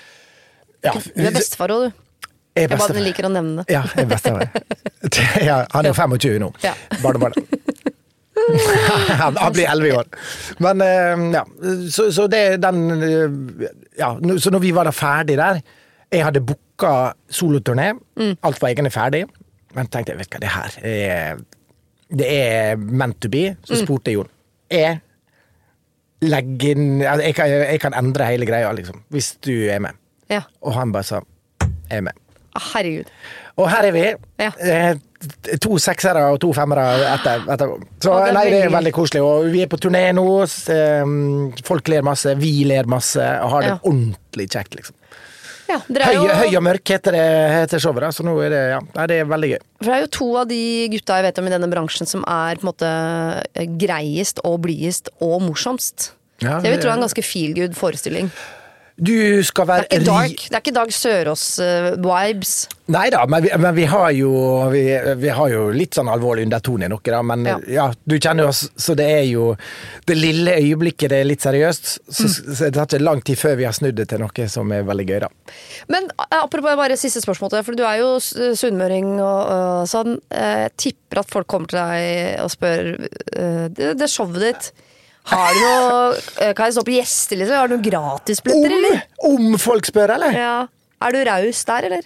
Ja, Du er bestefar også, du. Jeg er Jeg bare bestefar. liker å nevne det. Ja, jeg er bestefar. Ja, han er jo femogtjue nå, Ja. barnebarnet. han, han blir elleve i år. Men eh, ja, så, så det er den eh, ja, nå- så når vi var da ferdig der, jeg hadde booka soloturné, alt var egentlig ferdig, men tenkte jeg, vet du hva, det her er, det er meant to be, så spurte jeg Jon, jeg legger inn, altså, jeg, kan, jeg kan endre hele greia, liksom, hvis du er med. Ja. Og han bare sa, jeg er med. Ah, herregud. Og her er vi. Ja. Eh, To seksere og to femmere etter. etter. Så Ja, det er nei, det er veldig- veldig koselig. Og vi er på turné nå. s- eh, Folk ler masse, vi ler masse, og har det Ja. ordentlig kjekt, liksom. Ja, dere er Høy, jo, høy og mørk heter det heter showet, da, så nå er det, ja, nei, det er veldig gøy. for det er jo to av de gutta jeg vet om i denne bransjen som er på en måte greiest og blidest og morsomst. Ja, Så jeg vil det- tro det er en ganske feel good forestilling. Du skal Det være er ikke dark, ri... det er ikke Dag Sørås-vibes. Nei da, men, vi, men vi, har jo, vi, vi har jo litt sånn alvorlig undertone i noe, da. Men ja. Ja. du kjenner oss, så det er jo det lille øyeblikket det er litt seriøst. Så, Mm. så det tar ikke lang tid før vi har snudd det til noe som er veldig gøy, da. Men eh, apropos bare siste spørsmål til deg, for du er jo s- sunnmøring og, og sånn. Eh, Jeg tipper at folk kommer til deg og spør eh, det, det showet ditt. Har du noe eh, Kan jeg stå på gjester, liksom? Har du noen gratisbilletter, eller? Om, om folk spør, eller? Ja. Er du raus der, eller?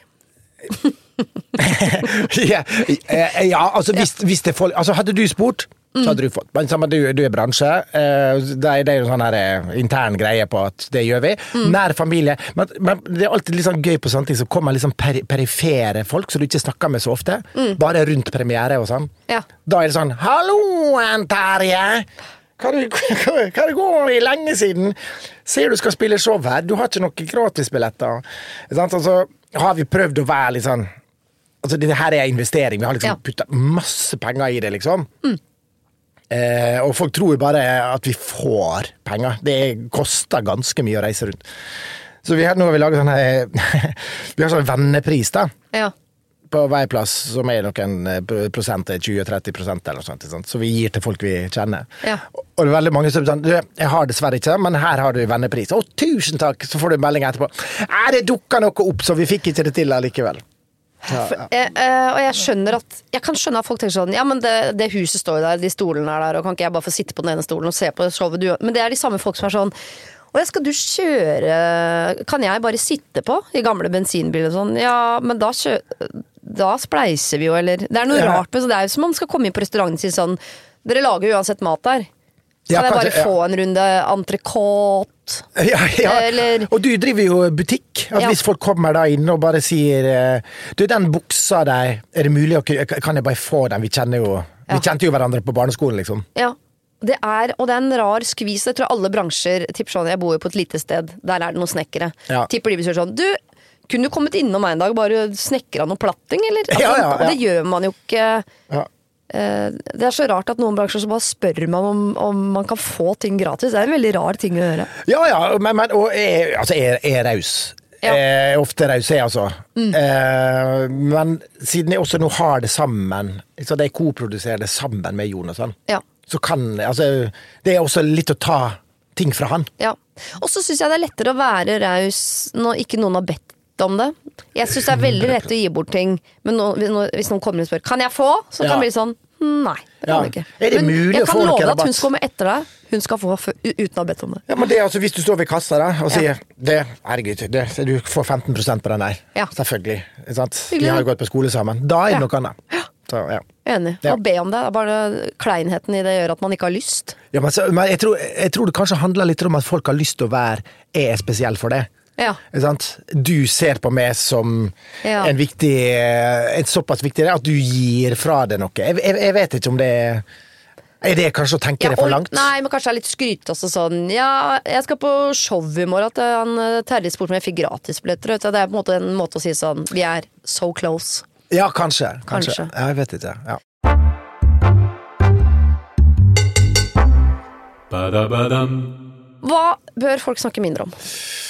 ja, eh, ja, altså hvis, hvis det folk Altså hadde du spurt, så hadde du fått. Men sammen, du, du er bransje, eh, det er, det er jo sånn her eh, intern greie på at det gjør vi. Nær familie. Men, men det er alltid litt sånn gøy på sånne ting som kommer litt sånn peri perifere folk som du ikke snakker med så ofte. Bare rundt premiere og sånn. Ja. Da er det sånn 'Halloen, Terje! Hva det, hva det går i lenge siden? Ser du skal spille show her? Du har ikke noen gratisbilletter.' Sant? Og så har vi prøvd å være litt sånn Altså, det her er investering. Vi har liksom Ja. puttet masse penger i det, liksom. Eh, og folk tror jo bare at vi får penger. Det koster ganske mye å reise rundt. Så vi har, nå har vi laget sånn her Vi har sånn vennepris da Ja. på hver plass, som er noen prosent, tjue til tretti prosent eller noe sånt, sant? Så vi gir til folk vi kjenner. Ja. Og det er veldig mange som sier, du, jeg har dessverre ikke det, men her har du vennepris. Å, tusen takk! Så får du en melding etterpå. Nei, det dukket noe opp, så vi fikk ikke det til allikevel. Ja, ja. Jeg, eh, og jeg skjønner at Jeg kan skjønne at folk tenker sånn ja, men det, det huset står der, de stolene er der, og kan ikke jeg bare få sitte på den ene stolen og se på showet du gjør? Men det er de samme folk som er sånn og jeg skal du kjøre kan jeg bare sitte på i gamle bensinbiler og sånn ja, men da kjø, da spleiser vi jo, eller det er noe Ja. rart med så det er jo som man skal komme inn på restauranten og si sånn dere lager jo uansett mat der Ja, kan jeg bare kanskje, ja. få en runde entrecôte Ja, ja. Eller- Og du driver jo butikk. At Ja. Hvis folk kommer da inn og bare sier eh, du, den buksa der, er det mulig å kan jeg bare få den? Vi kjenner jo Ja. Vi kjente jo hverandre på barneskolen, liksom. Ja, det er, og det er en rar skvis. Jeg tror alle bransjer tipper sånn, jeg bor jo på et lite sted, der er det noen snekkere. Ja. Tipper de vil si sånn, du, kunne du kommet innom meg en dag, bare snekra noe platting, eller? Altså, Ja, ja, ja. Og det gjør man jo ikke. Ja. Eh, Det er så rart at noen bransjer så bare spør man om, om man kan få ting gratis. Det er en veldig rar ting å gjøre. Ja, ja, men, men og jeg, altså, jeg, jeg er raus. Ja. Jeg er ofte raus, jeg, altså. Eh, men siden jeg også nå har det sammen, så det jeg koproduserer det sammen med Jon og sånn, Ja. så kan altså, det er også litt å ta ting fra han. Ja. Og så syns jeg det er lettere å være raus når ikke noen har bedt om det. Jeg syns det er veldig lett å gi bort ting, men nå, hvis noen kommer og spør kan jeg få, så kan Ja. det bli sånn nei, det kan Ja. jeg ikke. Er det Men mulig jeg å få kan noe love deg at rabatt? hun skal komme etter deg. Hun skal få fø- uten å ha bedt om det. Ja, men det er altså, hvis du står ved kassa da, og sier det, herregud, det, du får femten prosent på den der. Ja. Selvfølgelig. Ikke sant? Hyggelig. Vi har jo gått på skole sammen. Da er det Ja. noe annet. Så, ja. Enig. Ja. Å be om det. Det er bare kleinheten i det gjør at man ikke har lyst. Ja, men, så, men jeg, tror, jeg tror det kanskje handler litt om at folk har lyst til å være er spesiell for det. Ja. Ikke sant? Du ser på meg som Ja. en viktig, et såpass viktig at du gir fra deg noe. Jeg, jeg, jeg vet ikke om det er Er det kanskje å tenke Ja, det for og- langt? Nei, men kanskje det er litt skryt også sånn. Ja, jeg skal på show i morgen. At han eh, Terje spurte om jeg fikk gratisbilletter. vet du. Det er på en måte en måte å si sånn vi er so close. Ja, kanskje. Kanskje. Kanskje. Ja, jeg vet ikke. Ja. Ba-da-ba-dum. Hva bør folk snakke mindre om?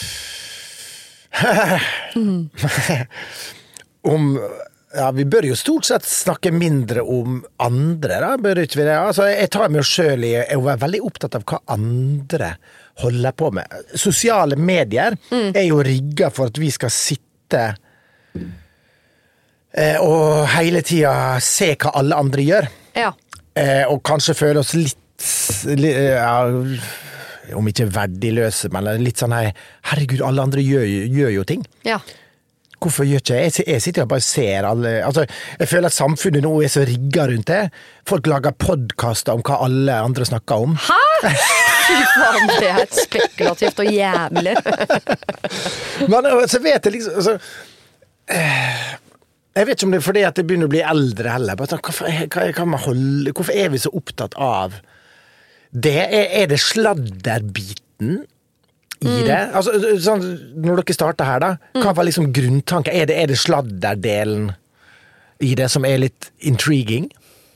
Om ja, vi bør jo stort sett snakke mindre om andre, da, bør ikke vi det? Altså, jeg tar meg selv i å være veldig opptatt av hva andre holder på med. Sosiale medier er jo rigget for at vi skal sitte eh, og hele tiden se hva alle andre gjør. Ja. Eh, og kanskje føle oss litt, li- ja, om ikke verdiløse, men litt sånn her, herregud, alle andre gjør, gjør jo ting. Ja. Hvorfor gjør ikke jeg? Jeg- Jeg sitter jo bare og ser alle altså, jeg føler at samfunnet nå er så rigget rundt det. Folk lager podcaster om hva alle andre snakker om. Fy faen, det er et spekulativt og jævlig. Men så vet jeg liksom altså, eh, jeg vet ikke om det er fordi at jeg begynner å bli eldre heller. Bare sånn, Hvorfor, er- hva, kan man holde, hvorfor er vi så opptatt av det? Er, er det sladderbiten i det? Altså, sånn, når dere starter her da, hva var liksom grunntanken? Er det, er det sladderdelen i det som er litt intriguing?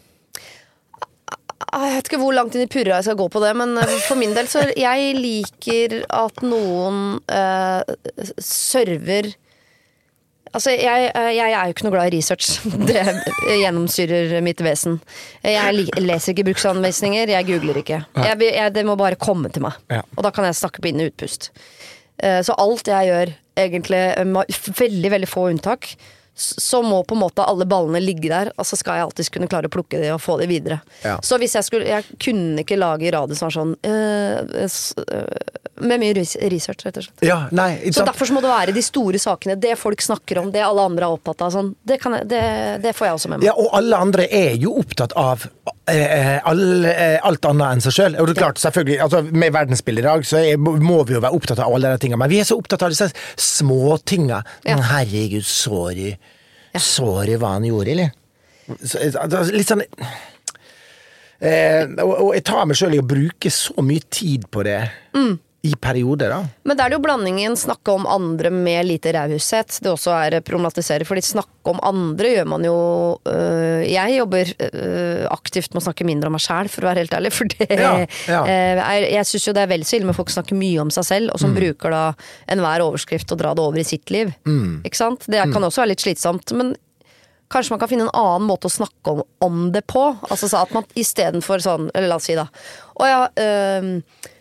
Jeg vet ikke hvor langt inn i purra jeg skal gå på det, men eh, for min del så jeg liker at noen eh, server. Altså, jeg, eh, jeg er jo ikke noe glad i research. Det gjennomsyrer mitt vesen. Jeg li- leser ikke bruksanvisninger, jeg googler ikke. Jeg, vil- jeg, det må bare komme til meg. Ja. Og da kan jeg snakke på inn- og utpust. Eh, Så alt jeg gjør, egentlig med veldig, veldig få unntak, s- så må på en måte alle ballene ligge der, og så skal jeg alltid kunne klare å plukke det og få det videre. Ja. Så hvis jeg skulle Jeg kunne ikke lage radio som var sånn eh, s- eh, med mye res- research, rett og slett. Ja, nei, ikke Så sant? derfor så må det være de store sakene, det folk snakker om, det alle andre er opptatt av. Sånn. Det, kan jeg, det, det får jeg også med meg. Ja, og alle andre er jo opptatt av eh, all, eh, alt annet enn seg selv. Og det er klart, selvfølgelig, altså, med verdensbildet i dag, så er, må vi jo være opptatt av alle de tingene. Men vi er så opptatt av disse små tingene. Ja. Herregud, sorry. Sorry hva han gjorde, eller? Så, altså, litt sånn... Eh, og, og jeg tar meg selv i å bruke så mye tid på det. I perioder, da. Men det er det jo blandingen snakke om andre med lite rauhushet. Det også er problematisere, fordi snakke om andre gjør man jo øh, Jeg jobber øh, aktivt med å snakke mindre om meg selv, for å være helt ærlig. For det Ja, ja. øh, er, jeg synes jo det er vel så ille med folk som snakker mye om seg selv, og som Mm. bruker da enhver overskrift og dra det over i sitt liv. Ikke sant? Det kan også være litt slitsomt, men kanskje man kan finne en annen måte å snakke om, om det på. Altså så at man i stedet for sånn, eller la oss si da, å ja, øh,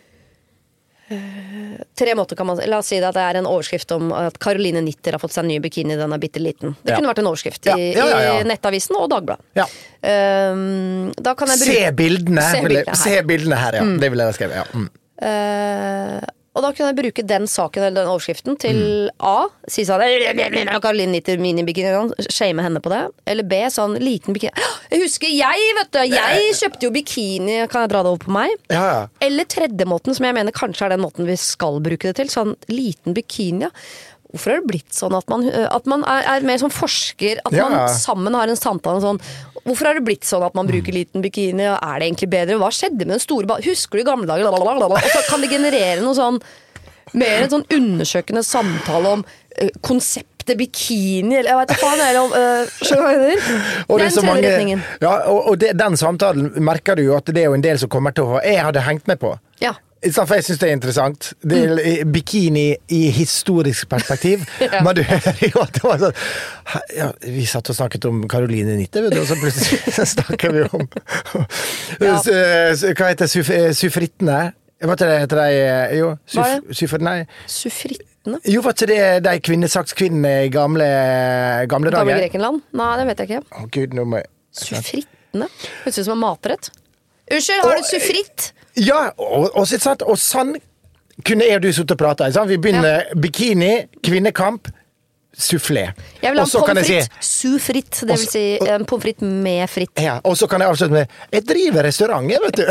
tre måter kan man, la oss si det at det er en overskrift om at Caroline Nitter har fått seg en ny bikini, den er bitte liten. Det Ja. kunne vært en overskrift i, Ja, ja, ja, ja. i Nettavisen og Dagbladet. Ja. Um, da kan jeg Se bildene! Se vil jeg- bildene her. Se bildene her, ja. Det vil jeg skrive, ja. Mm. Uh, og da kunne jeg bruke den saken eller den overskriften til A, si sånn Caroline Nitter minibikini, shame henne på det. Eller B, sånn liten bikini. Jeg husker jeg, vet du, jeg kjøpte jo bikini, kan jeg dra det over på meg? Ja, ja. Eller tredje måten, som jeg mener kanskje er den måten vi skal bruke det til, sånn liten bikini, ja. Hvorfor har det blitt sånn at man, at man er, er mer som forsker, at Ja. man sammen har en samtale sånn, hvorfor har det blitt sånn at man bruker liten bikini, og er det egentlig bedre? Hva skjedde med den store ba- Husker du i gamle dager? Lalalala, og så kan det generere noe sånn, mer en sånn undersøkende samtale om uh, konseptet bikini, eller jeg vet ikke faen, eller om, uh, skjønner du hva jeg mener? Og det er Den så tredje mange, retningen. ja, og, og det, den samtalen merker du jo at det er jo en del som kommer til å Jeg hadde hengt med på. Ja. I stedet for jeg synes det er interessant. Det er bikini i historisk perspektiv. Ja. Men du hører jo at det var sånn ja, vi satt og snakket om Caroline Nitter, vet du, og så plutselig så snakker vi om Ja. S- s- hva heter suf, suffrittene? Hva heter det? Heter de, jo, Hva er suf, suffer, nei. Suffrittene? Jo, var ikke det de kvinnesakskvinnene i gamle, gamle Gamle dager? Grekenland? Nei, det vet jeg ikke. Å Gud, nå må jeg Suffrittene? Høres ut som en matrett. Unnskyld, har du suffritt? Ja, og, og, så- sant, og sånn kunne jeg og du sitte og prate. Sant? Vi begynner bikini, kvinnekamp, sufflé. Jeg vil ha Og så en kan jeg pommes si- frites sufritt, det vil Og- si en pommes frites med fritt. Ja, og så kan jeg avslutte med Jeg driver restaurant, jeg, vet du.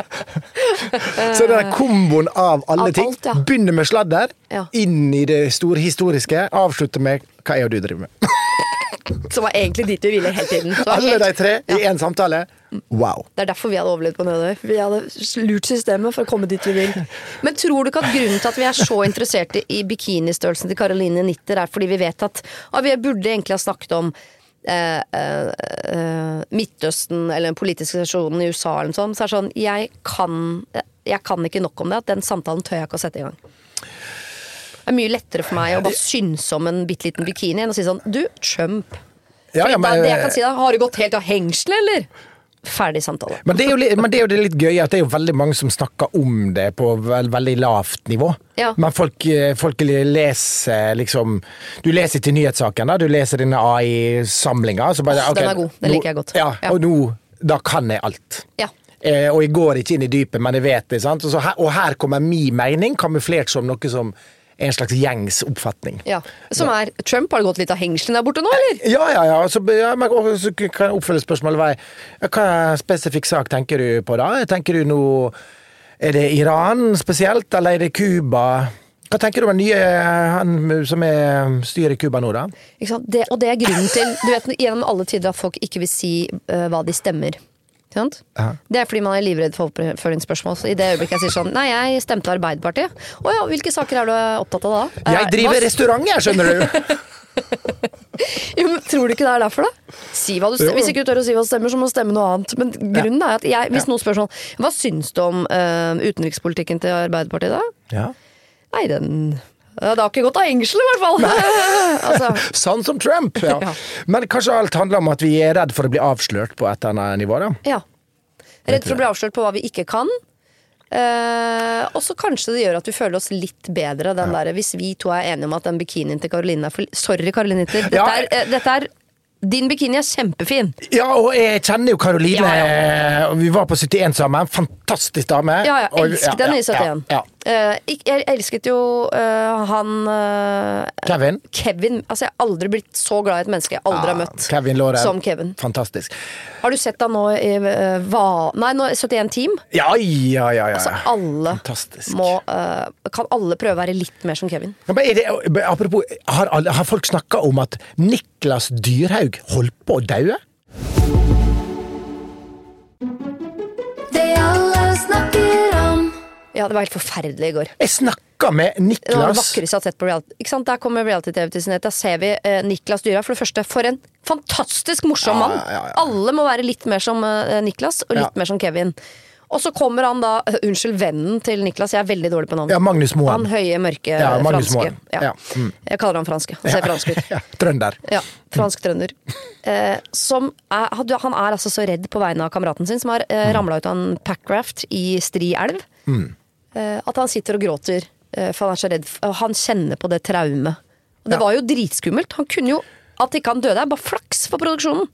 Så den komboen av alle Av ting. alt, ja. Begynner med sladder, Ja. inn i det store historiske, avslutter med hva jeg og du driver med. Som var egentlig dit vi ville hele tiden. Det var Alle helt- de tre i Ja. én samtale. Wow. Det er derfor vi hadde overlevd på Nødøy. Vi hadde lurt systemet for å komme dit vi vil. Men tror du ikke at grunnen til at vi er så interesserte i bikinistørrelsen til Caroline Nitter, er fordi vi vet at ah, vi burde egentlig ha snakket om eh, eh, eh, Midtøsten eller den politiske situasjonen i U S A eller noe sånt. Så er det sånn, jeg kan, jeg kan ikke nok om det, at den samtalen tør jeg ikke å sette i gang. Det er mye lettere for meg å bare synse om en bitte liten bikini enn å si sånn, du, Trump. Ja, ja, Fordi men- da, det jeg kan si da, har du gått helt av hengselet, eller? Ferdig samtale. Men det, er jo, litt- men det er jo det litt gøye at det er jo veldig mange som snakker om det på vel, veldig lavt nivå. Ja. Men folk, eh, folk leser liksom Du leser ikke nyhetssaken, da. Du leser denne A I-samlinga. Den er god. Den liker jeg godt. Ja, Ja. og nå Da kan jeg alt. Ja. Eh, og jeg går ikke inn i dypet, men jeg vet det. Sant? Og, så her, og her kommer min mening, kamuflert som noe som en slags gjengs oppfatning. Ja, som er Trump, har det gått litt av hengselen der borte nå, eller? Ja, ja, ja. Så, ja men, og så kan jeg oppfølge spørsmålet være ja, hva spesifikk sak tenker du på da? Tenker du nå Er det Iran spesielt, eller er det Cuba? Hva tenker du om den nye han som er styrer i Cuba nå, da? Ikke sant? Det, og det er grunnen til Du vet gjennom alle tider at folk ikke vil si uh, hva de stemmer. Ikke sant? Ja. Det er fordi man er livredd for oppfølgingsspørsmål. Så i det øyeblikket jeg sier sånn Nei, jeg stemte Arbeiderpartiet. Å ja, hvilke saker er du opptatt av da? Jeg Eh, driver hva- restaurant, jeg, skjønner du! Jo, men tror du ikke det er derfor, da? Si hva du stemmer. Jo. Hvis ikke du tør å si hva du stemmer, så må du stemme noe annet. Men grunnen er at jeg, hvis noen spør sånn Hva syns du om uh, utenrikspolitikken til Arbeiderpartiet, da? Ja. Nei, den ja, Det har ikke gått av hengsel, i hvert fall. altså, Sånn som Trump, ja. Ja. Men kanskje alt handler om at vi er redd for å bli avslørt på et eller annet nivå, da? ja. Redd for å bli avslørt på hva vi ikke kan. Eh, og så kanskje det gjør at vi føler oss litt bedre den der, hvis vi to er enige om at den bikinien til Karoline er for Sorry, Karoline Nitter. Dette, Ja. er, eh, dette er Din bikini er kjempefin. Ja, og jeg kjenner jo Karoline. Ja, og Vi var på syttien sammen. Fantastisk dame. Ja, jeg Og- elsket den i syttien. Ja, ja. Eh, ikk- jeg elsket jo eh, han eh, Kevin. Kevin. Altså, jeg har aldri blitt så glad i et menneske jeg aldri har møtt Kevin Lorel. som Kevin. Fantastisk. Har du sett han nå i uh, hva, Nei, nå er syttien Team. Ja, ja, ja. ja. Altså, alle Fantastisk. må eh, Kan alle prøve å være litt mer som Kevin? Ja, men er det, apropos, har, alle- har folk snakka om at Niklas Dyrhaug holdt på å daue? Det alle snakker om. Ja, det var helt forferdelig i går. Jeg snakka med Det var det Niklas. vakreste jeg har sett på reality. Ikke sant? Der kommer reality-T V til sin hett. Der ser vi eh, Niklas Dyra. For det første, for en fantastisk morsom Ja, mann. ja, ja. Alle må være litt mer som eh, Niklas, og litt Ja. mer som Kevin. Og så kommer han da, uh, unnskyld, vennen til Niklas, jeg er veldig dårlig på navn. Ja, Magnus Moen. Han høye, mørke, Ja, Magnus franske. Moen. Ja. Ja. Mm. Jeg kaller han franske. Han ser fransk ut. Ja, trønder. Ja, fransk trønder. Eh, som er, han er altså så redd på vegne av kameraten sin, som har eh, ramlet ut av en packraft i Stri elv. Mm. Eh, at han sitter og gråter, eh, for han er så redd. Og han kjenner på det traumet. Og det Ja. var jo dritskummelt. Han kunne jo, at ikke han døde, er bare flaks for produksjonen.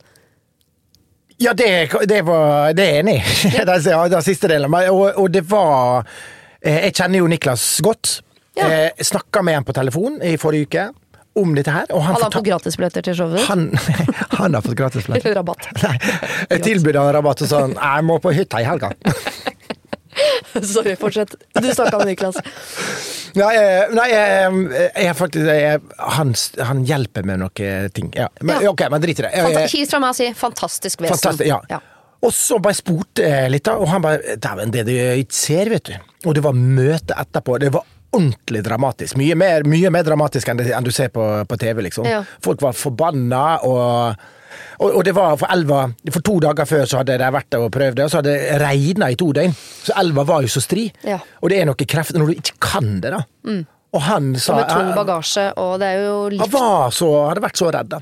Ja, det, det var det er jeg enig i. Ja. Den, den siste delen. Men- Og, og det var eh, Jeg kjenner jo Niklas godt. Ja. Eh, Snakka med han på telefon i forrige uke om dette her. Og han, Hadde han fortal- fått gratisbilletter til showet? han, han har fått gratisbillett. Eller rabatt? Nei, jeg tilbød han rabatt og sånn Jeg må på hytta i helga. Sorry, fortsett. Du snakka med Niklas. Nei, eh, nei jeg, jeg er faktisk jeg, han, han hjelper med noen ting. Ja. Men, Ja. Ok, men drit i det. Jeg- Fanta- Hils fra meg og si fantastisk vesen. Fantastisk, ja. Ja. Og så bare spurte jeg litt, da, og han bare Dæven, det du ikke ser, vet du. Og det var møte etterpå. Det var ordentlig dramatisk. Mye mer, mye mer dramatisk enn, det, enn du ser på, på T V, liksom. Ja. Folk var forbanna, og, og, og det var for elva For to dager før så hadde de vært der og prøvd det, og så hadde det regna i to døgn. Så elva var jo så stri. Ja. Og det er noe krefter når du ikke kan det, da. Mm. Og han sa Og med tung bagasje, og det er jo litt han var så, hadde vært så redd, da.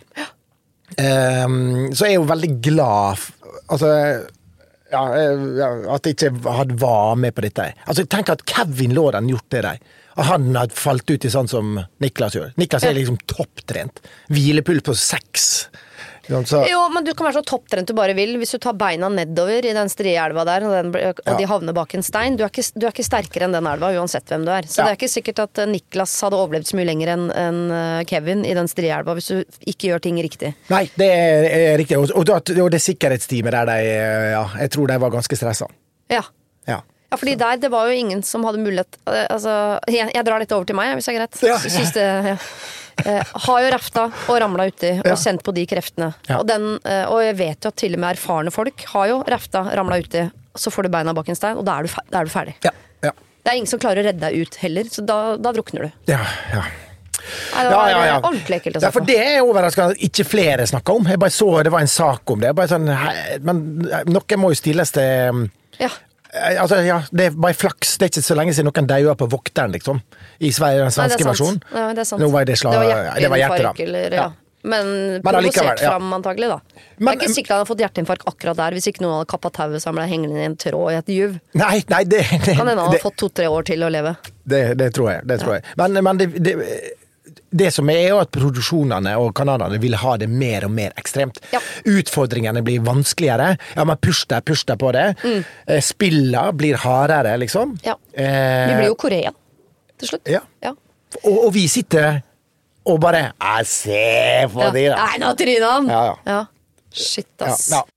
Ehm, så jeg er jo veldig glad f- Altså ja, eh, ja, at jeg ikke hadde var med på dette. Altså, tenk at Kevin Lorden gjort det der. At han hadde falt ut i sånn som Niklas gjør. Niklas er liksom topptrent. Hvilepuls på seks. Så, Jo, men du kan være så topptrent du bare vil. Hvis du tar beina nedover i den strieelva der, og, den, og Ja. de havner bak en stein. Du er, ikke, du er ikke sterkere enn den elva, uansett hvem du er. Så Ja. det er ikke sikkert at eh, Niklas hadde overlevd så mye lenger enn enn, eh, Kevin i den strieelva, hvis du ikke gjør ting riktig. nei, det er, er riktig. Og, og, da- og det sikkerhetsteamet der, de, ja, jeg tror de var ganske stressa. Ja. Ja. Ja, fordi der, det var jo ingen som hadde mulighet eh, Altså, jeg, jeg drar litt over til meg, hvis det er greit. Ja. Synes det, ja. eh, har jo rafta og ramla uti og Ja. kjent på de kreftene. Ja. Og, den, eh, og jeg vet jo at til og med erfarne folk har jo rafta, ramla uti, så får du beina bak en stein, og da er du, fe- da er du ferdig. Ja, ja, Det er ingen som klarer å redde deg ut heller, så da, da drukner du. ja, ja. Nei, det var eh, ordentlig ekkelt å Ja, se for på. det er overraskende at ikke flere snakker om. Jeg bare så det var en sak om det. Jeg Bare sånn, hei, men noe må jo stilles til Ja. Altså, ja, det er bare flaks. Det er ikke så lenge siden noen daua på Vokteren, liksom. I Sverige, den Nei, det svenske er sant. versjonen. Ja, det er sant. Nå var det slag- det var det var hjerte, da. hjerteinfarkt, eller, ja. Ja. Men Men allikevel, provosert ja. fram, antagelig, da. Men- det er ikke sikkert han hadde fått hjerteinfarkt akkurat der, hvis ikke noen hadde kappa tauet så han ble hengende i en tråd i et juv. Nei, nei, det, det, Kan hende han det, hadde fått to-tre år til å leve. det, det tror jeg. Det tror jeg. Men, men det, det, det som er jo at produksjonene og kanalene vil ha det mer og mer ekstremt. Ja. Utfordringene blir vanskeligere. Ja, men push deg, push deg på det. Mm. Eh, Spilla blir hardere, liksom. Ja. Eh, Vi blir jo Korea til slutt. Ja. Ja. Og, og vi sitter og bare Jeg ser på Ja. de, da. Nei, nå tryna han! Ja, ja. Shit, Ja, ass. ja.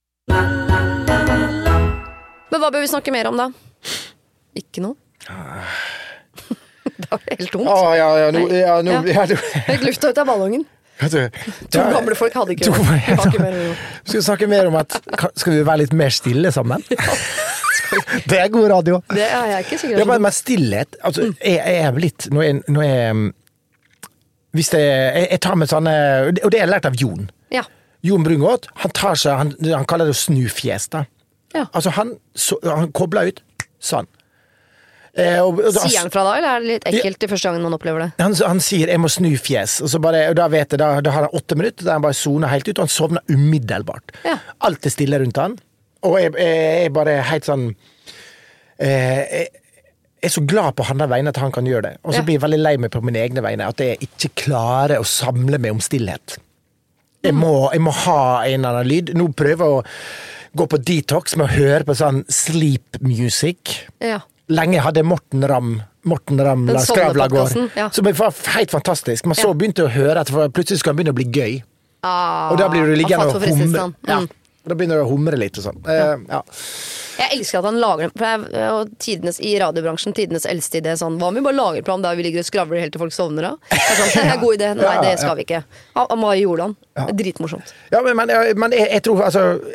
Men hva bør vi snakke mer om, da? Ikke noe? Det var helt tomt. Å, ja, ja, nå, Nei. ja, nå, Ja. ja, nå. Fikk lufta ut av ballongen. Vet du, To ja, gamle folk hadde ikke to- det. Vi har ikke mer å gjøre. Skal vi snakke mer om at kan- Skal vi være litt mer stille sammen? Det er god radio. Det er jeg ikke sikker Ja, på. men, men stillhet altså, Mm. jeg, jeg er litt Nå er, nå er Hvis det jeg, jeg tar med sånne Og det er lært av Jon. Ja. Jon Brungot, han tar seg Han, han kaller det å snufjes, da. Ja. Altså, han, så, han kobler ut sånn. Eh, og, og, Sier han fra da, eller er det litt ekkelt de første gangen man opplever det? Han, han sier 'jeg må snu fjes', og, så bare, og da vet jeg, da, da har han åtte minutter der han bare soner helt ut, og han sovner umiddelbart. Ja. Alt er stille rundt han, og jeg, jeg er bare helt sånn eh, Jeg er så glad på hans vegne at han kan gjøre det, og så Ja. blir jeg veldig lei meg på mine egne vegne, at jeg ikke klarer å samle meg om stillhet. Jeg må, jeg må ha en eller annen lyd. Nå prøver jeg å gå på detox med å høre på sånn sleep music. Ja. Lenge hadde Morten Ramm Morten Ramm Den la Skravla går. sovnepodcasten, ja. Som var helt fantastisk. Men så Ja. begynte jeg å høre at for plutselig skal den begynne å bli gøy. Ah, Og da blir du liggende han og falt for humre. fristelsen. Ja. Mm. Da begynner du å humre litt og sånn. Eh, ja. Jeg elsker at han lager dem. For jeg, og tidenes, I radiobransjen, tidenes eldste idé sånn, hva om vi bare lager et program der vi ligger og skravler helt til folk sovner da? Det er sånn, det er en god idé. Nei, Ja, det ja. skal vi ikke. Ja, Mai gjorde han. Det er dritmorsomt. ja, men, men, men jeg, jeg tror altså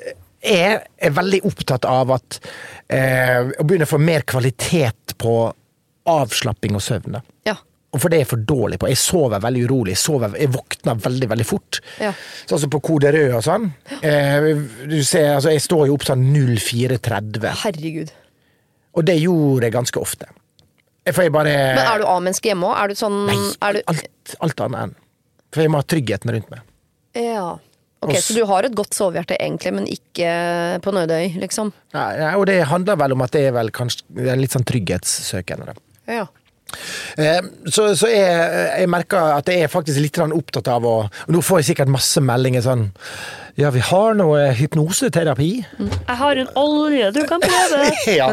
jeg er veldig opptatt av at eh, å begynne å få mer kvalitet på avslapping og søvn. Da. Ja. Og for det er jeg for dårlig på. Jeg sover veldig urolig. Jeg, sover, jeg våkner veldig, veldig fort. Ja. Sånn som på Kode Rød og sånn. Eh, du ser, altså, jeg står jo opp sånn null fire tretti. Herregud. Og det gjorde jeg ganske ofte. For jeg bare... Men er du A-menneske hjemme også? Er du sånn... Nei, er du... alt, alt annet enn. For jeg må ha tryggheten rundt meg. Ja. Ok, så du har et godt sovehjerte egentlig, men ikke på nødøy, liksom? Nei, nei, og det handler vel om at det er vel kanskje det er litt sånn trygghetssøkende. Ja. Eh, så så jeg, jeg merker at jeg er faktisk litt opptatt av å... Og nå får jeg sikkert masse meldinger sånn... Ja, vi har noe hypnoseterapi. Mm. Jeg har en olje du kan prøve. Ja.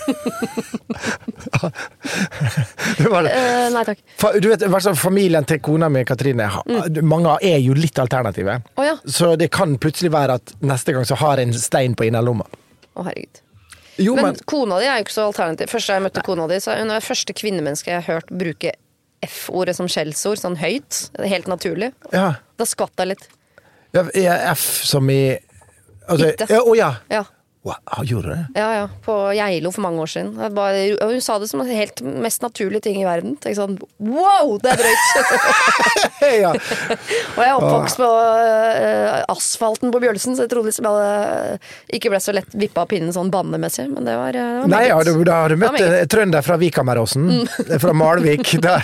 Det var det. Uh, nei, takk. Du vet, familien til kona mi, Katrine, mm. mange er jo litt alternative. Oh, ja. Så det kan plutselig være at neste gang så har en stein på innerlomma. Å, oh, herregud. Jo, men, men kona di er jo ikke så alternativ. Først da jeg møtte kona di, så hun er det første kvinnemenneske jeg har hørt bruke F-ordet som skjellsord, sånn høyt. Helt naturlig. Ja. Da skvatt jeg litt. Ja, F som i altså, Itte. Ja, å ja. Ja. Wow, gjorde du det? Ja, ja. På Geilo for mange år siden. Bare, og hun sa det som en helt mest naturlige ting i verden. Tenk sånn, wow, det er drøyt! Ja. Og jeg er oppvokst på uh, asfalten på Bjølsen, så jeg trodde liksom jeg hadde ikke ble så lett vippet av pinnen sånn bannemessig, men det var, det var Nei, ja, du, da har du møtt en trønder fra Vikameråsen, mm. fra Malvik. Da,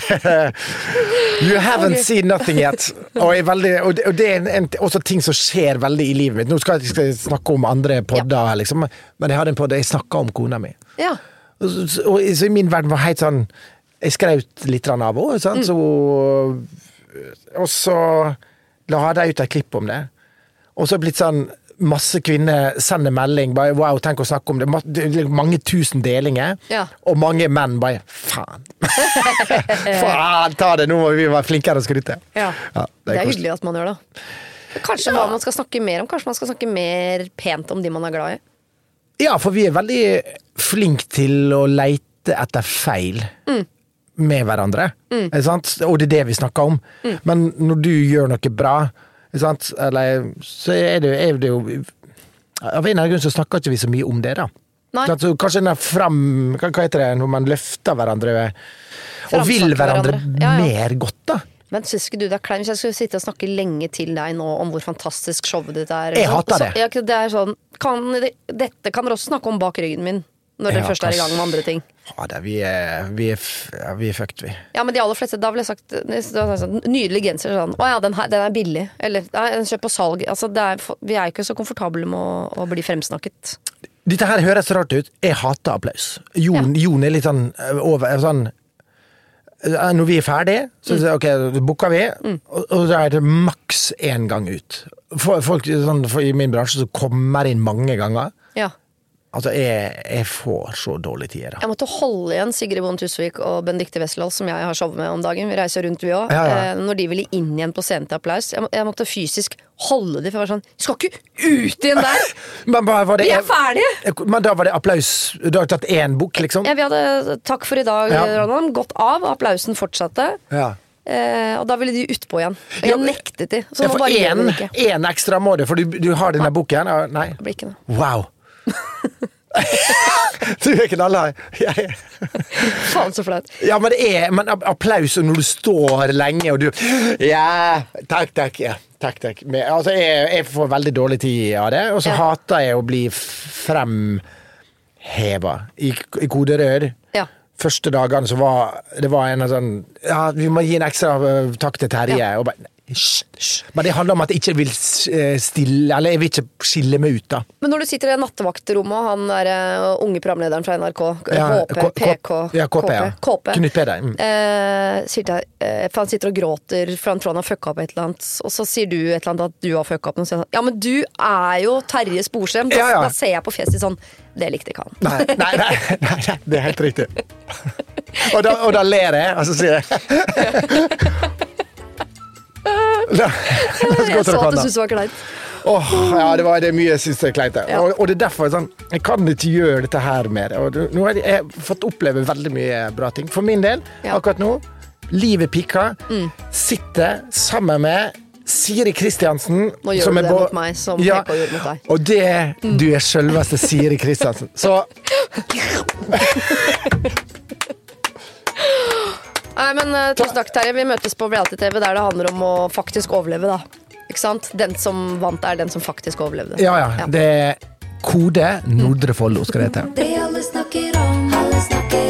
you haven't okay. seen nothing yet. Og, er veldig, og, det, og det er en, en, også ting som skjer veldig i livet mitt. Nå skal jeg, skal jeg snakke om andre podder, ja. Liksom. Men jeg hadde en podd, jeg snakket om kona mi. Ja. Og, så, og så i min verden var helt sånn, jeg skraut litt av henne, mm. så, og så la jeg ut et klipp om det. Og så blitt sånn, masse kvinner sender melding, bare wow, tenk å snakke om det. Mange tusen delinger, ja. Og mange menn bare, faen. Faen, ta det, nå må vi være flinkere å skryte. Ja. Ja, det er, det er hyggelig at man gjør det. Kanskje hva man skal snakke mer om, kanskje man skal snakke mer pent om de man er glad i. Ja, for vi er veldig flinke til å leite etter feil mm. med hverandre, mm. er sant? Og det er det vi snakker om. Mm. Men når du gjør noe bra, er sant? Eller, så er det, er det jo... Av en eller annen grunn så snakker ikke vi så mye om det da. Nei. Så kanskje den er frem, hva heter det, når man løfter hverandre og vil hverandre, hverandre. Ja, ja. Mer godt da. Men synes ikke du det er klein hvis jeg skulle sitte og snakke lenge til deg nå om hvor fantastisk showet ditt er? Jeg hater det. Så, ja, det er sånn, kan, dette kan dere også snakke om bak ryggen min når dere ja, først er i gang med andre ting. Ja, det er, vi, er, vi, er, ja, vi er fucked, vi. Ja, men de aller fleste, da vil jeg sagt, sånn, nydelig genser, sånn, å ja, den, her, den er billig, eller den kjøper på salg. Altså, det er, vi er ikke så komfortable med å, å bli fremsnakket. Dette her høres rart ut. Jeg hater applaus. Jon, ja. Jon er litt sånn over, sånn, når vi er ferdige, så mm. ok, boker vi, mm. og, og da er det maks en gang ut. For, folk sånn, for i min bransje så kommer inn mange ganger. Ja. Altså, jeg, jeg får så dårlig tid da. Jeg måtte holde igjen Sigrid Bonde Tusvik og Benedikte Westerdal, som jeg har showet med om dagen. Vi reiser rundt vi også. Ja, ja. Når de ville inn igjen på scenen til applaus. Jeg, må, jeg måtte fysisk holde de, for jeg var sånn, du skal ikke ut igjen der! Men bare var det, vi er ferdige! Men da var det applaus, du har tatt en bok, liksom? Ja, vi hadde takk for i dag, ja. Ronald, gått av, applausen fortsatte. Ja. Eh, og da ville de utpå ign. Og jeg ja, nektet de. Så ja, for en, en ekstra må det, for du, du har denne boken. Nei. Det blir ikke noe. Wow. Du er ikke alle her. Faen så flaut. Ja, men det er men applaus når du står lenge og du ja, takk, takk, ja. Takk, takk. Men, altså, jeg, jeg får veldig dårlig tid av det, og så ja. Hater jeg å bli fremheva i, i Kode Rød. Ja. Første dagene så var det var en sånn ja, vi må gi en ekstra uh, takk til Terje ja. Og bare Hysj, hysj. Men det handler om at jeg ikke vil stille, eller jeg vil ikke skille meg ut da. Men når du sitter i nattvaktrommet, og han er uh, unge programlederen fra N R K, ja, H P, P K, ja, K P, ja. K P, Knut Peder. Mm. Uh, sier til deg, uh, for han sitter og gråter, for han tror han har fucka opp et eller annet, og så sier du et eller annet at du har fucka opp, og sier han, ja, men du er jo Terje Sporsem, da, ja, ja. Da ser jeg på fjeset sånn, det likte ikke han. Nei, nei, nei, nei, nei det er helt riktig. og, da, og da ler jeg, og så sier jeg La, jeg så at du synes det var kleint. Oh, ja, det var det mye jeg synes det er kleint. Ja. Og, og det er derfor sånn, jeg kan ikke gjøre dette her mer. Og nå har jeg, jeg har fått oppleve veldig mye bra ting. For min del, ja. Akkurat nå, livet pikker, mm. sitter sammen med Siri Kristiansen. Nå gjør som du er det bo- mot meg, som Ja, P K gjorde mot deg. Og det, du er selveste Siri Kristiansen. Så Nei, men uh, tusen takk, Terje. Vi møtes på reality-T V der det handler om å faktisk overleve, da. Ikke sant? Den som vant er den som faktisk overlevde. ja, ja. Det er kode Nordre Follo, skal det hete. Det alle snakker om, alle snakker